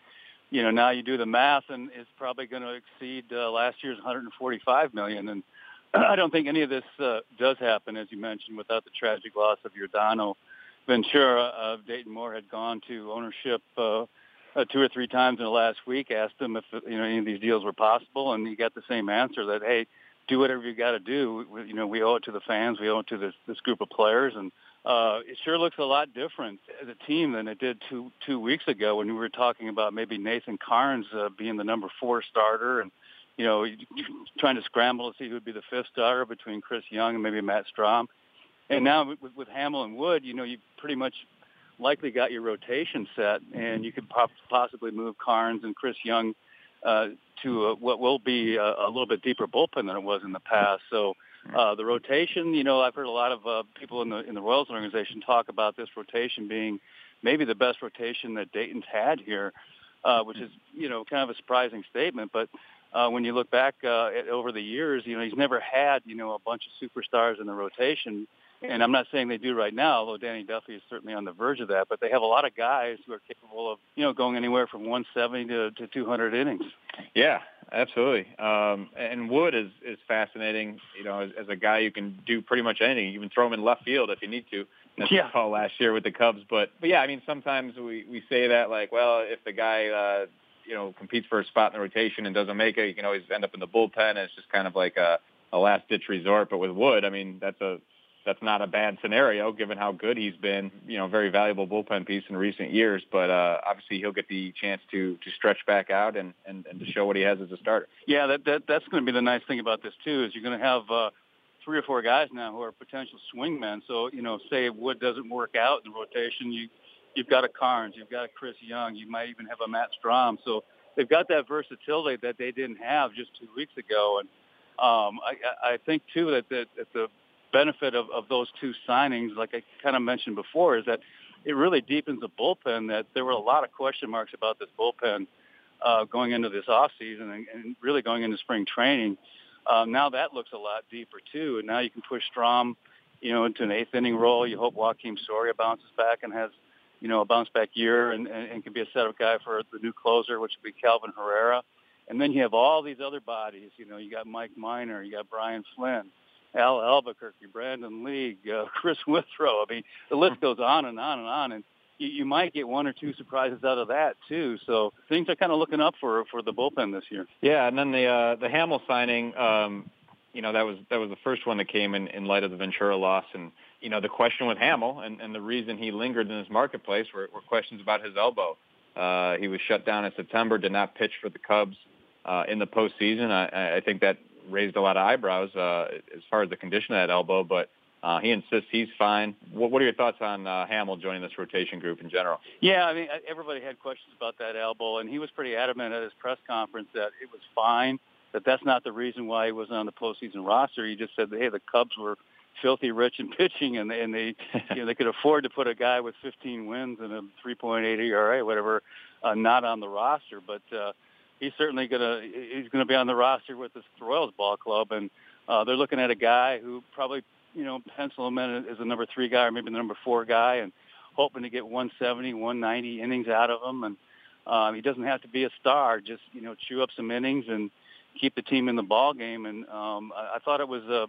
you know, now you do the math, and it's probably going to exceed uh, last year's one hundred forty-five million dollars. And I don't think any of this uh, does happen, as you mentioned, without the tragic loss of Giordano. Ventura of Dayton Moore had gone to ownership uh, uh, two or three times in the last week, asked them if you know any of these deals were possible, and he got the same answer that, hey, do whatever you got to do. We, you know, we owe it to the fans, we owe it to this, this group of players, and uh, it sure looks a lot different as a team than it did two two weeks ago when we were talking about maybe Nathan Carnes uh, being the number four starter, and you know, trying to scramble to see who would be the fifth starter between Chris Young and maybe Matt Strom. And now with, with Hamill and Wood, you know, you pretty much likely got your rotation set, and you could pop, possibly move Carnes and Chris Young uh, to a, what will be a, a little bit deeper bullpen than it was in the past. So uh, the rotation, you know, I've heard a lot of uh, people in the in the Royals organization talk about this rotation being maybe the best rotation that Dayton's had here, uh, which is, you know, kind of a surprising statement. But uh, when you look back uh, at, over the years, you know, he's never had, you know, a bunch of superstars in the rotation. And I'm not saying they do right now, although Danny Duffy is certainly on the verge of that. But they have a lot of guys who are capable of, you know, going anywhere from one seventy to, to two hundred innings. Yeah, absolutely. Um, and Wood is, is fascinating, you know, as, as a guy who can do pretty much anything. You can throw him in left field if you need to. That's yeah. what we saw last year with the Cubs. But, but yeah, I mean, sometimes we, we say that, like, well, if the guy, uh, you know, competes for a spot in the rotation and doesn't make it, you can always end up in the bullpen. And it's just kind of like a, a last-ditch resort. But with Wood, I mean, that's a that's not a bad scenario given how good he's been, you know, very valuable bullpen piece in recent years. But uh, obviously he'll get the chance to to stretch back out and, and, and to show what he has as a starter. Yeah, that, that that's going to be the nice thing about this, too, is you're going to have uh, three or four guys now who are potential swingmen. So, you know, say Wood doesn't work out in the rotation, you, you've got a Carnes, you've got a Chris Young, you might even have a Matt Strom. So they've got that versatility that they didn't have just two weeks ago. And um, I, I think, too, that, that, that the benefit of, of those two signings, like I kind of mentioned before, is that it really deepens the bullpen. That there were a lot of question marks about this bullpen uh, going into this offseason and, and really going into spring training. Um, now that looks a lot deeper, too, and now you can push Strom, you know, into an eighth inning role. You hope Joakim Soria bounces back and has, you know, a bounce-back year and, and, and can be a setup guy for the new closer, which would be Calvin Herrera. And then you have all these other bodies. You know, you got Mike Minor, you got Brian Flynn, Al Albuquerque, Brandon League, uh, Chris Withrow. I mean, the list goes on and on and on. And you, you might get one or two surprises out of that, too. So things are kind of looking up for for the bullpen this year. Yeah, and then the uh, the Hamill signing, um, you know, that was that was the first one that came in, in light of the Ventura loss. And, you know, the question with Hamill and, and the reason he lingered in this marketplace were, were questions about his elbow. Uh, he was shut down in September, did not pitch for the Cubs uh, in the postseason. I, I think that raised a lot of eyebrows uh, as far as the condition of that elbow, but uh, he insists he's fine. What, what are your thoughts on uh, Hamill joining this rotation group in general? Yeah, I mean, everybody had questions about that elbow, and he was pretty adamant at his press conference that it was fine, that that's not the reason why he wasn't on the postseason roster. He just said, hey, the Cubs were filthy rich in pitching, and they, and they you know, they could afford to put a guy with fifteen wins and a three point eight E R A, whatever, uh, not on the roster, but uh, he's certainly gonna he's gonna be on the roster with the Royals ball club, and uh, they're looking at a guy who probably you know pencil him in as a number three guy or maybe the number four guy, and hoping to get one seventy, one ninety innings out of him. And um, he doesn't have to be a star; just you know chew up some innings and keep the team in the ball game. And um, I, I thought it was a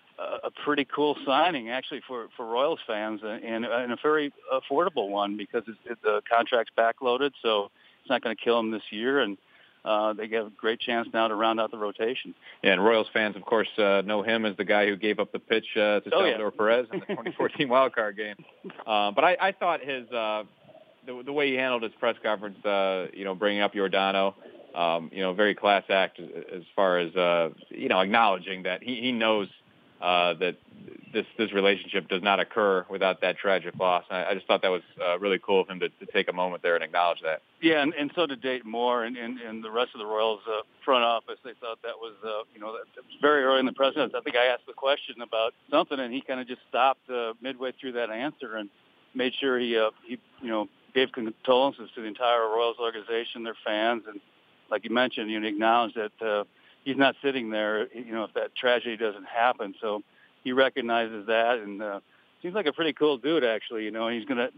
a pretty cool signing actually for, for Royals fans, and, and a very affordable one because it's, it, the contract's backloaded, so it's not going to kill them this year. And Uh, they get a great chance now to round out the rotation. Yeah, and Royals fans, of course, uh, know him as the guy who gave up the pitch uh, to oh, Salvador yeah. Perez in the twenty fourteen wild card game. Uh, but I, I thought his uh, the, the way he handled his press conference, uh, you know, bringing up Giordano, um, you know, very class act as far as uh, you know, acknowledging that he, he knows uh, that this this relationship does not occur without that tragic loss. I, I just thought that was uh, really cool of him to, to take a moment there and acknowledge that. Yeah, and, and so did Dayton Moore and, and, and the rest of the Royals uh, front office. They thought that was, uh, you know, that, that was very early in the press conference. I think I asked the question about something, and he kind of just stopped uh, midway through that answer and made sure he, uh, he, you know, gave condolences to the entire Royals organization, their fans, and like you mentioned, you know, acknowledged that uh, he's not sitting there, you know, if that tragedy doesn't happen. So he recognizes that, and uh, seems like a pretty cool dude, actually. You know, and he's gonna,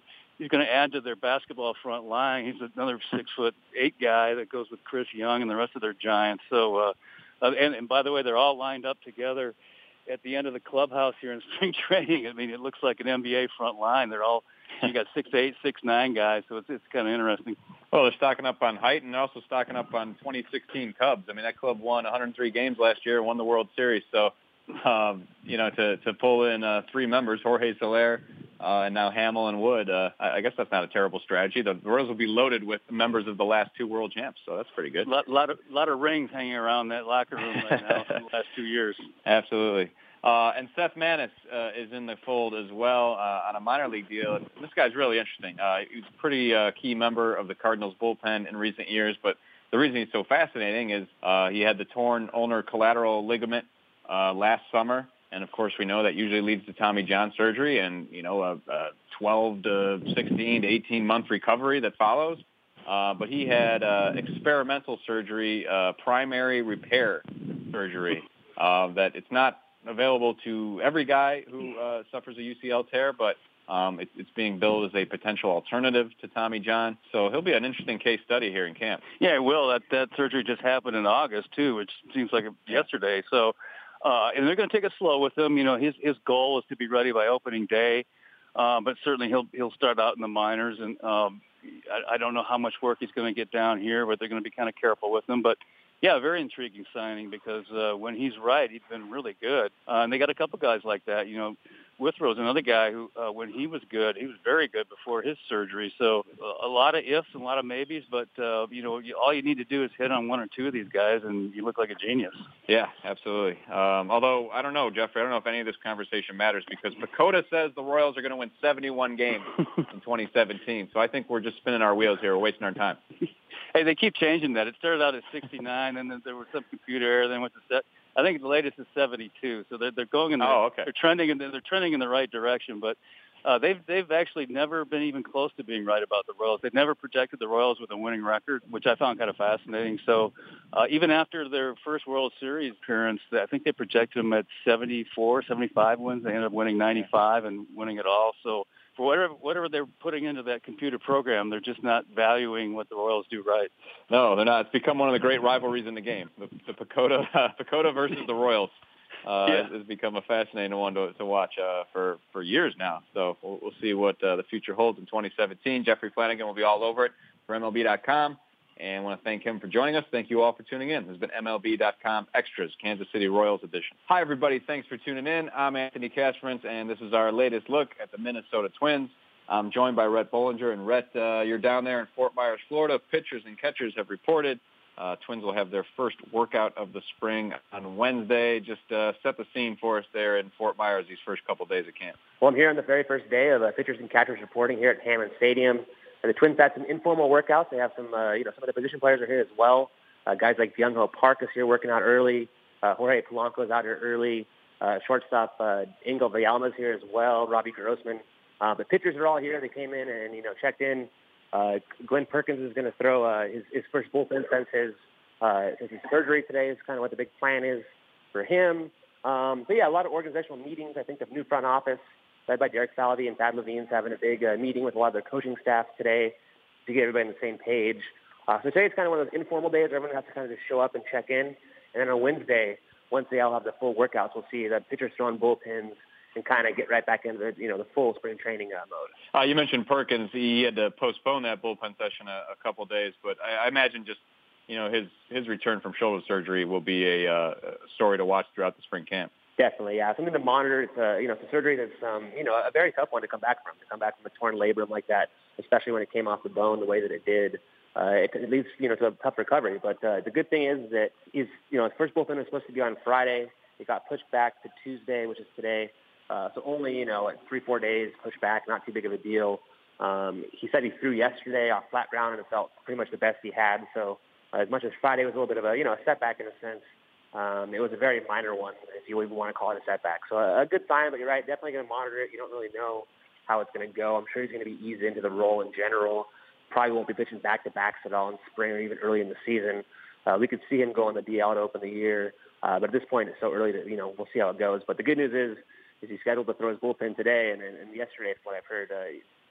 he's going to add to their basketball front line. He's another six foot eight guy that goes with Chris Young and the rest of their giants. So, uh, and, and by the way, they're all lined up together at the end of the clubhouse here in spring training. I mean, it looks like an N B A front line. They're all, you got six eight, six nine guys, so it's it's kind of interesting. Well, they're stocking up on height and they're also stocking up on twenty sixteen Cubs. I mean, that club won one hundred three games last year and won the World Series. So, um, you know, to to pull in uh, three members, Jorge Soler, uh, and now Hamill and Wood, uh, I, I guess that's not a terrible strategy. The Royals will be loaded with members of the last two world champs, so that's pretty good. A lot, lot of lot of rings hanging around that locker room right now for the last two years. Absolutely. Uh, and Seth Maness uh, is in the fold as well uh, on a minor league deal. This guy's really interesting. Uh, he's a pretty uh, key member of the Cardinals bullpen in recent years, but the reason he's so fascinating is uh, he had the torn ulnar collateral ligament uh, last summer, and of course we know that usually leads to Tommy John surgery and, you know, a, a twelve to sixteen to eighteen month recovery that follows. Uh, but he had uh, experimental surgery, uh, primary repair surgery, uh, that it's not available to every guy who uh, suffers a U C L tear, but um, it, it's being billed as a potential alternative to Tommy John. So he'll be an interesting case study here in camp. Yeah, it will. That that surgery just happened in August too, which seems like yesterday. So, uh, and they're going to take it slow with him. You know, his his goal is to be ready by opening day, uh, but certainly he'll he'll start out in the minors, and um, I, I don't know how much work he's going to get down here, but they're going to be kind of careful with him. But yeah, very intriguing signing because uh, when he's right, he's been really good. Uh, and they got a couple guys like that. You know, Withrow's another guy who, uh, when he was good, he was very good before his surgery. So uh, a lot of ifs and a lot of maybes, but, uh, you know, you, all you need to do is hit on one or two of these guys, and you look like a genius. Yeah, absolutely. Um, although, I don't know, Jeffrey, I don't know if any of this conversation matters because Pacoda says the Royals are going to win seventy-one games in twenty seventeen. So I think we're just spinning our wheels here. We're wasting our time. Hey, they keep changing that. It started out at sixty-nine, and then there was some computer error. Then went to set. I think the latest is seventy-two. So they're they're going in. The, oh, okay. They're trending in the, they're trending in the right direction. But uh, they've they've actually never been even close to being right about the Royals. They've never projected the Royals with a winning record, which I found kind of fascinating. So uh, even after their first World Series appearance, I think they projected them at seventy-four, seventy-five wins. They ended up winning ninety-five and winning it all. So for whatever whatever they're putting into that computer program, they're just not valuing what the Royals do right. No, they're not. It's become one of the great rivalries in the game. The, the Pacoda, uh, Pacoda versus the Royals uh, yeah. has, has become a fascinating one to, to watch uh, for, for years now. So we'll, we'll see what uh, the future holds in twenty seventeen. Jeffrey Flanagan will be all over it for M L B dot com. And I want to thank him for joining us. Thank you all for tuning in. This has been M L B dot com Extras, Kansas City Royals edition. Hi, everybody. Thanks for tuning in. I'm Anthony Casperance, and this is our latest look at the Minnesota Twins. I'm joined by Rhett Bollinger. And Rhett, uh, you're down there in Fort Myers, Florida. Pitchers and catchers have reported. Uh, Twins will have their first workout of the spring on Wednesday. Just uh, set the scene for us there in Fort Myers these first couple days of camp. Well, I'm here on the very first day of uh, pitchers and catchers reporting here at Hammond Stadium. And the Twins had some informal workouts. They have some, uh, you know, some of the position players are here as well. Uh, guys like Byung-Ho Park is here working out early. Uh, Jorge Polanco is out here early. Uh, shortstop uh, Engel Villalma is here as well. Robbie Grossman. Uh, the pitchers are all here. They came in and, you know, checked in. Uh, Glenn Perkins is going to throw uh, his, his first bullpen since his, uh, since his surgery today is kind of what the big plan is for him. Um, but, yeah, a lot of organizational meetings. I think the new front office, led by Derek Falvey and Thad Levine's having a big uh, meeting with a lot of their coaching staff today to get everybody on the same page. Uh, so today it's kind of one of those informal days where everyone has to kind of just show up and check in. And then on Wednesday, once they all have the full workouts, we'll see the pitchers throwing bullpens and kind of get right back into the, you know, the full spring training uh, mode. Uh, you mentioned Perkins. He had to postpone that bullpen session a, a couple days, but I, I imagine just, you know, his, his return from shoulder surgery will be a, uh, a story to watch throughout the spring camp. Definitely, yeah. Something to monitor. It's a, you know, it's a surgery that's, um, you know, a very tough one to come back from, to come back from a torn labrum like that, especially when it came off the bone the way that it did. Uh, it, it leads, you know, to a tough recovery. But uh, the good thing is that he's, you know, his first bullpen was supposed to be on Friday. It got pushed back to Tuesday, which is today. Uh, so only, you know, three, four days pushed back, not too big of a deal. Um, he said he threw yesterday off flat ground and it felt pretty much the best he had. So uh, as much as Friday was a little bit of a, you know, a setback in a sense, Um, it was a very minor one, if you even want to call it a setback. So a, a good sign, but you're right, definitely going to monitor it. You don't really know how it's going to go. I'm sure he's going to be eased into the role in general. Probably won't be pitching back-to-backs at all in spring or even early in the season. Uh, we could see him go on the D L to open the year, uh, but at this point it's so early that, you know, we'll see how it goes. But the good news is, is he's scheduled to throw his bullpen today, and, and, and yesterday, from what I've heard, uh,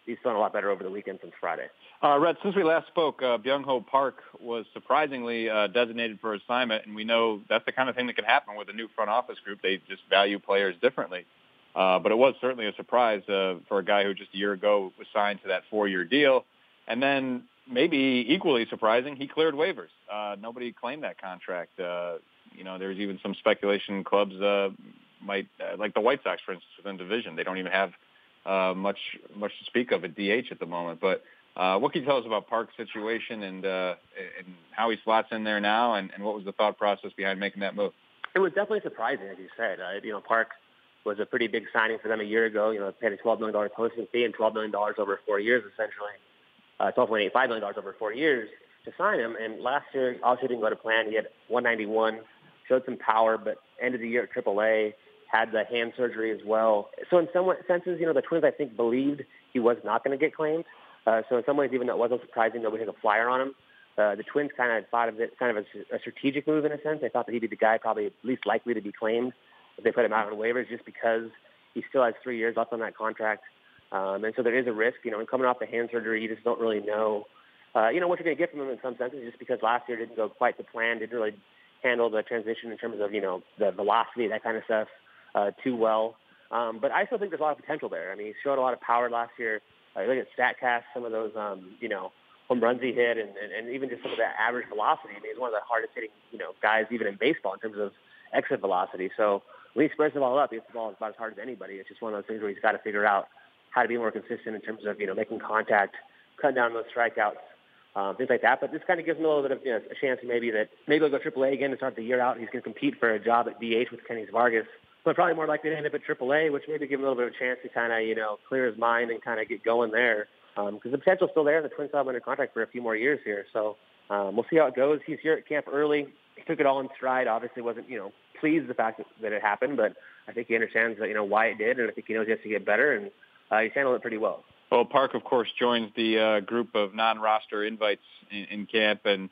he's feeling a lot better over the weekend since Friday. Uh, Rhett, since we last spoke, uh, Byung-Ho Park was surprisingly uh, designated for assignment, and we know that's the kind of thing that can happen with a new front office group. They just value players differently. Uh, but it was certainly a surprise uh, for a guy who just a year ago was signed to that four-year deal. And then maybe equally surprising, he cleared waivers. Uh, nobody claimed that contract. Uh, you know, there's even some speculation clubs uh, might, uh, like the White Sox, for instance, within division. They don't even have uh, much much to speak of at D H at the moment. But uh, what can you tell us about Park's situation and uh, and how he slots in there now, and, and what was the thought process behind making that move? It was definitely surprising, as you said. Uh, you know, Park was a pretty big signing for them a year ago. You know, paid a twelve million dollars posting fee and twelve million dollars over four years, essentially. Uh, twelve point eight five million dollars over four years to sign him. And last year, obviously didn't go to plan. He had one ninety-one, showed some power, but ended the year at triple A, had the hand surgery as well. So in some senses, you know, the Twins, I think, believed he was not going to get claimed. Uh, so in some ways, even though it wasn't surprising, nobody took a flyer on him. Uh, the Twins kind of thought of it kind of a, a strategic move in a sense. They thought that he'd be the guy probably least likely to be claimed if they put him out on waivers, just because he still has three years left on that contract. Um, and so there is a risk, you know, and coming off the hand surgery, you just don't really know, uh, you know, what you're going to get from him in some senses, just because last year didn't go quite to plan, didn't really handle the transition in terms of, you know, the velocity, that kind of stuff, uh, too well. Um, but I still think there's a lot of potential there. I mean, he showed a lot of power last year. Uh, look at StatCast, some of those, um, you know, home runs he hit, and, and, and even just some of that average velocity. I mean, he's one of the hardest hitting, you know, guys even in baseball in terms of exit velocity. So when he spreads the ball up, he hits the ball about as hard as anybody. It's just one of those things where he's got to figure out how to be more consistent in terms of, you know, making contact, cutting down those strikeouts, um, things like that. But this kind of gives him a little bit of, you know, a chance maybe that maybe he'll go triple A again to start the year out. He's going to compete for a job at D H with Kenny Vargas, but probably more likely to end up at triple A, which maybe give him a little bit of a chance to kind of, you know, clear his mind and kind of get going there. Because um, the potential's still there. The Twins have him under contract for a few more years here. So um, we'll see how it goes. He's here at camp early. He took it all in stride. Obviously wasn't, you know, pleased with the fact that, that it happened, but I think he understands that, you know, why it did, and I think he knows he has to get better, and uh, he's handled it pretty well. Well, Park, of course, joins the uh, group of non-roster invites in, in camp, and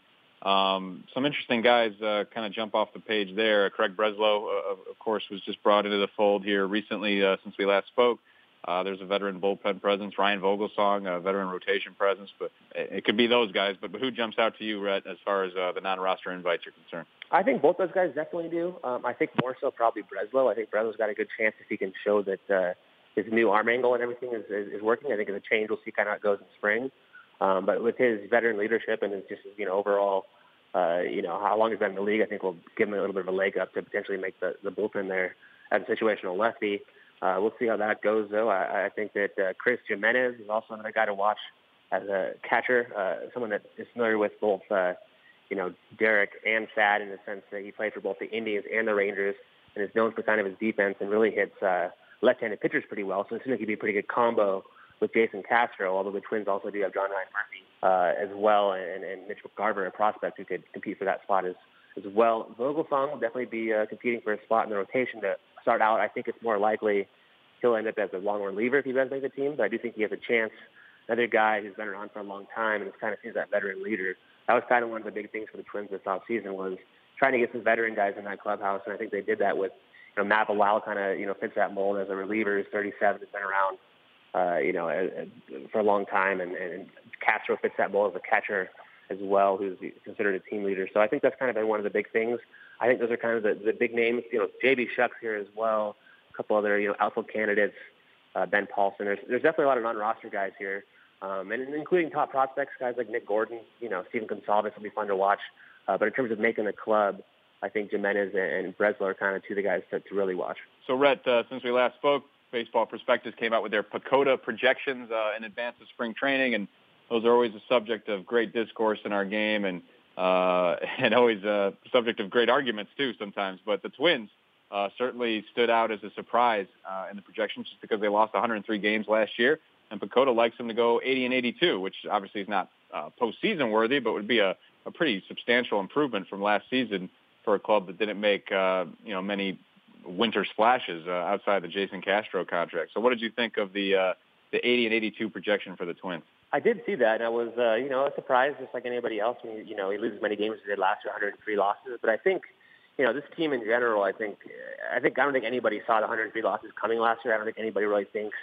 um, some interesting guys uh, kind of jump off the page there. Craig Breslow, uh, of course, was just brought into the fold here recently uh, since we last spoke. Uh, there's a veteran bullpen presence, Ryan Vogelsong, a veteran rotation presence, but it, it could be those guys. But, but who jumps out to you, Rhett, as far as uh, the non-roster invites are concerned? I think both those guys definitely do. Um, I think more so probably Breslow. I think Breslow's got a good chance if he can show that uh, his new arm angle and everything is, is, is working. I think it's a change. We'll see kind of how it goes in spring. Um, but with his veteran leadership and his just, you know, overall, uh, you know, how long he's been in the league, I think will give him a little bit of a leg up to potentially make the, the bullpen there as a situational lefty. Uh, we'll see how that goes, though. I, I think that uh, Chris Jimenez is also another guy to watch as a catcher, uh, someone that is familiar with both, uh, you know, Derek and Thad in the sense that he played for both the Indians and the Rangers and is known for kind of his defense and really hits uh, left-handed pitchers pretty well. So it seems like he'd be a pretty good combo with Jason Castro, although the Twins also do have John Ryan Murphy uh, as well, and, and Mitch McGarver, a prospect who could compete for that spot as, as well. Vogelsong will definitely be uh, competing for a spot in the rotation to start out. I think it's more likely he'll end up as a long reliever if he does make the team, but I do think he has a chance. Another guy who's been around for a long time and is kind of seems that veteran leader. That was kind of one of the big things for the Twins this offseason was trying to get some veteran guys in that clubhouse, and I think they did that with, you know, Matt Bilal kind of, you know, fits that mold as a reliever. He's thirty-seven, has been around, uh, you know, a, a, for a long time, and, and Castro fits that mold as a catcher as well, who's considered a team leader. So I think that's kind of been one of the big things. I think those are kind of the, the big names. You know, J B Shucks here as well, a couple other, you know, outfield candidates, uh, Ben Paulson. There's, there's definitely a lot of non-roster guys here, um, and including top prospects, guys like Nick Gordon, you know, Steven Gonsalves will be fun to watch. Uh, but in terms of making the club, I think Jimenez and Breslow are kind of two of the guys to, to really watch. So, Rhett, uh, since we last spoke, Baseball Prospectus came out with their PECOTA projections uh, in advance of spring training, and those are always a subject of great discourse in our game, and uh, and always a subject of great arguments too sometimes. But the Twins uh, certainly stood out as a surprise uh, in the projections just because they lost one hundred three games last year, and PECOTA likes them to go eighty and eighty-two, which obviously is not uh, postseason worthy, but would be a, a pretty substantial improvement from last season for a club that didn't make uh, you know many winter splashes uh, outside the Jason Castro contract. So what did you think of the uh, the eighty and eighty-two projection for the Twins? I did see that, and I was, uh, you know, a surprise, just like anybody else. When, you know, he loses as many games as he did last year, one hundred three losses. But I think, you know, this team in general, I think, I think, I don't think anybody saw the one hundred three losses coming last year. I don't think anybody really thinks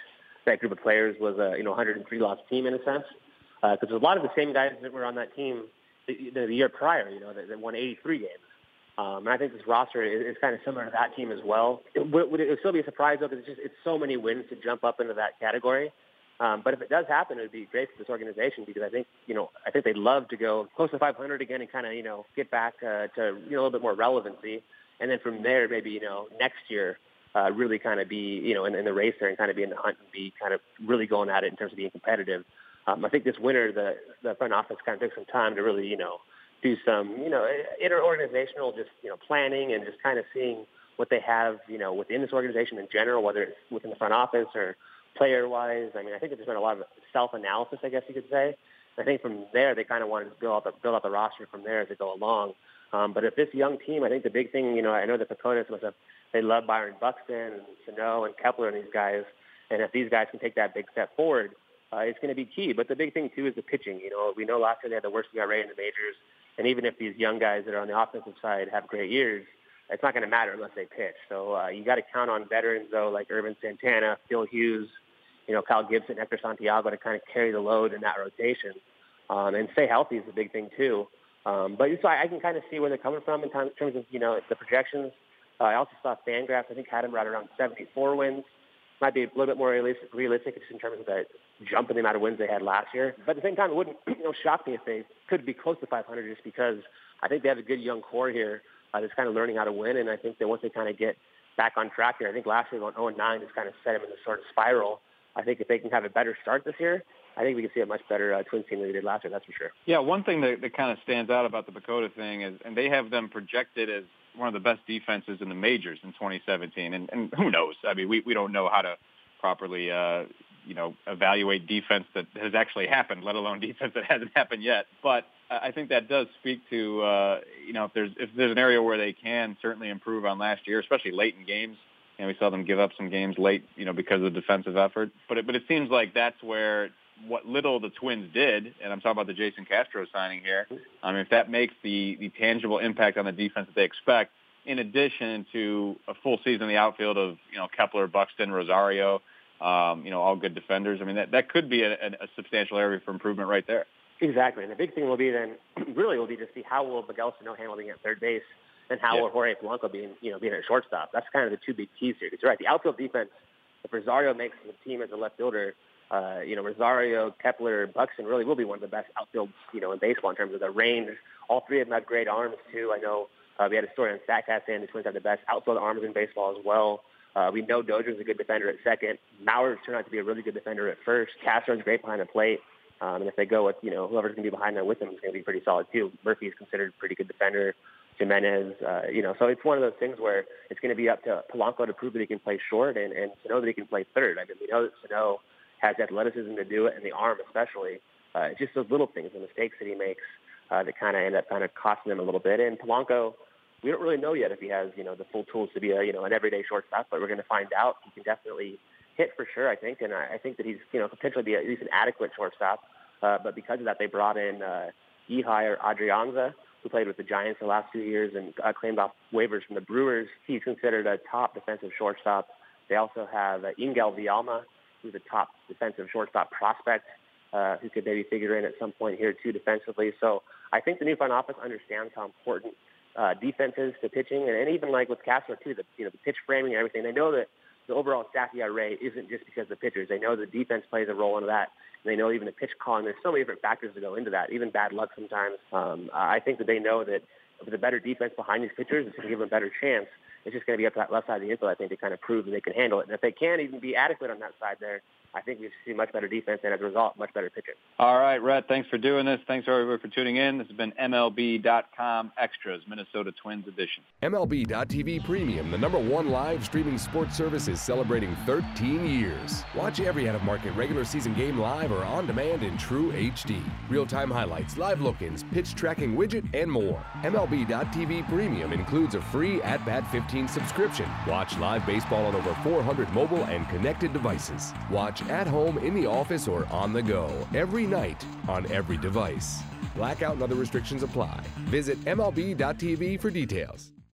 that group of players was a, you know, one hundred three loss team in a sense. Because uh, there's a lot of the same guys that were on that team the, the year prior, you know, that, that won eighty-three games. Um, and I think this roster is, is kind of similar to that team as well. It, would, would it still be a surprise, though, because it's just it's so many wins to jump up into that category. Um, but if it does happen, it would be great for this organization because I think, you know, I think they'd love to go close to five hundred again and kind of, you know, get back uh, to you know, a little bit more relevancy. And then from there, maybe, you know, next year, uh, really kind of be, you know, in, in the race there and kind of be in the hunt and be kind of really going at it in terms of being competitive. Um, I think this winter, the, the front office kind of took some time to really, you know, do some, you know, inter-organizational just, you know, planning and just kind of seeing what they have, you know, within this organization in general, whether it's within the front office or player-wise. I mean, I think there's been a lot of self-analysis, I guess you could say. I think from there, they kind of wanted to build out the, build out the roster from there as they go along. Um, but if this young team, I think the big thing, you know, I know the Paconis must have, they love Byron Buxton and Sano and Kepler and these guys. And if these guys can take that big step forward, uh, it's going to be key. But the big thing, too, is the pitching. You know, we know last year they had the worst E R A in the majors. And even if these young guys that are on the offensive side have great years, it's not going to matter unless they pitch. So uh, you got to count on veterans, though, like Irvin Santana, Phil Hughes, you know, Kyle Gibson, Hector Santiago to kind of carry the load in that rotation. Um, and stay healthy is a big thing, too. Um, but so I, I can kind of see where they're coming from in terms of, you know, the projections. Uh, I also saw FanGraphs, I think, had them right around seventy-four wins. Might be a little bit more realistic, realistic just in terms of the jump in the amount of wins they had last year. But at the same time, it wouldn't you know, shock me if they could be close to five hundred just because I think they have a good young core here uh, that's kind of learning how to win. And I think that once they kind of get back on track here, I think last year going oh and nine just kind of set them in this sort of spiral. I think if they can have a better start this year, I think we can see a much better uh, Twins team than we did last year, that's for sure. Yeah, one thing that, that kind of stands out about the Pacoda thing is, and they have them projected as one of the best defenses in the majors in twenty seventeen. And, and who knows? I mean, we, we don't know how to properly, uh, you know, evaluate defense that has actually happened, let alone defense that hasn't happened yet. But I think that does speak to, uh, you know, if there's if there's an area where they can certainly improve on last year, especially late in games. And we saw them give up some games late, you know, because of the defensive effort. But it, but it seems like that's where what little the Twins did, and I'm talking about the Jason Castro signing here, I mean, if that makes the, the tangible impact on the defense that they expect, in addition to a full season in the outfield of, you know, Kepler, Buxton, Rosario, um, you know, all good defenders, I mean, that, that could be a, a, a substantial area for improvement right there. Exactly. And the big thing will be then, really will be to see how will Miguel Sano handle being at third base and how yeah. will Jorge Polanco being, you know, being at shortstop. That's kind of the two big keys here. Because you're right, the outfield defense, if Rosario makes the team as a left fielder, uh, you know, Rosario, Kepler, Buxton really will be one of the best outfields, you know, in baseball in terms of the range. All three of them have great arms, too. I know uh, we had a story on StatCast saying the Twins have the best outfield arms in baseball as well. Uh, we know Dodger's a good defender at second. Mauer's turned out to be a really good defender at first. Castro's great behind the plate. Um, and if they go with, you know, whoever's going to be behind them with them is going to be pretty solid, too. Murphy's considered a pretty good defender. Jimenez, uh, you know, so it's one of those things where it's going to be up to Polanco to prove that he can play short and, and to know that he can play third. I mean, we know that Sano has athleticism to do it and the arm especially. Uh, it's just those little things, the mistakes that he makes uh, that kind of end up kind of costing him a little bit. And Polanco, we don't really know yet if he has, you know, the full tools to be a, you know, an everyday shortstop, but we're going to find out. He can definitely hit for sure, I think, and I, I think that he's, you know, potentially be at least an adequate shortstop. Uh, but because of that, they brought in uh, Yihai or Adrianza, who played with the Giants the last few years and uh, claimed off waivers from the Brewers. He's considered a top defensive shortstop. They also have uh, Ingel Villalma, who's a top defensive shortstop prospect, uh, who could maybe figure in at some point here too defensively. So I think the new front office understands how important uh, defense is to pitching, and, and even like with Castro too, the you know the pitch framing and everything. They know that the overall staff E R A isn't just because of the pitchers. They know the defense plays a role into that. They know even the pitch calling. There's so many different factors that go into that, even bad luck sometimes. Um, I think that they know that with a better defense behind these pitchers, it's going to give them a better chance. It's just going to be up to that left side of the infield, I think, to kind of prove that they can handle it. And if they can't even be adequate on that side there, I think we see much better defense and, as a result, much better pitching. All right, Rhett, thanks for doing this. Thanks, everybody, for tuning in. This has been M L B dot com Extras, Minnesota Twins edition. M L B dot T V Premium, the number one live streaming sports service, is celebrating thirteen years. Watch every out-of-market regular season game live or on demand in true H D. Real-time highlights, live look-ins, pitch tracking widget, and more. M L B dot T V Premium includes a free At Bat fifteen subscription. Watch live baseball on over four hundred mobile and connected devices. Watch at home, in the office, or on the go every night on every device. Blackout and other restrictions apply. Visit M L B dot T V for details.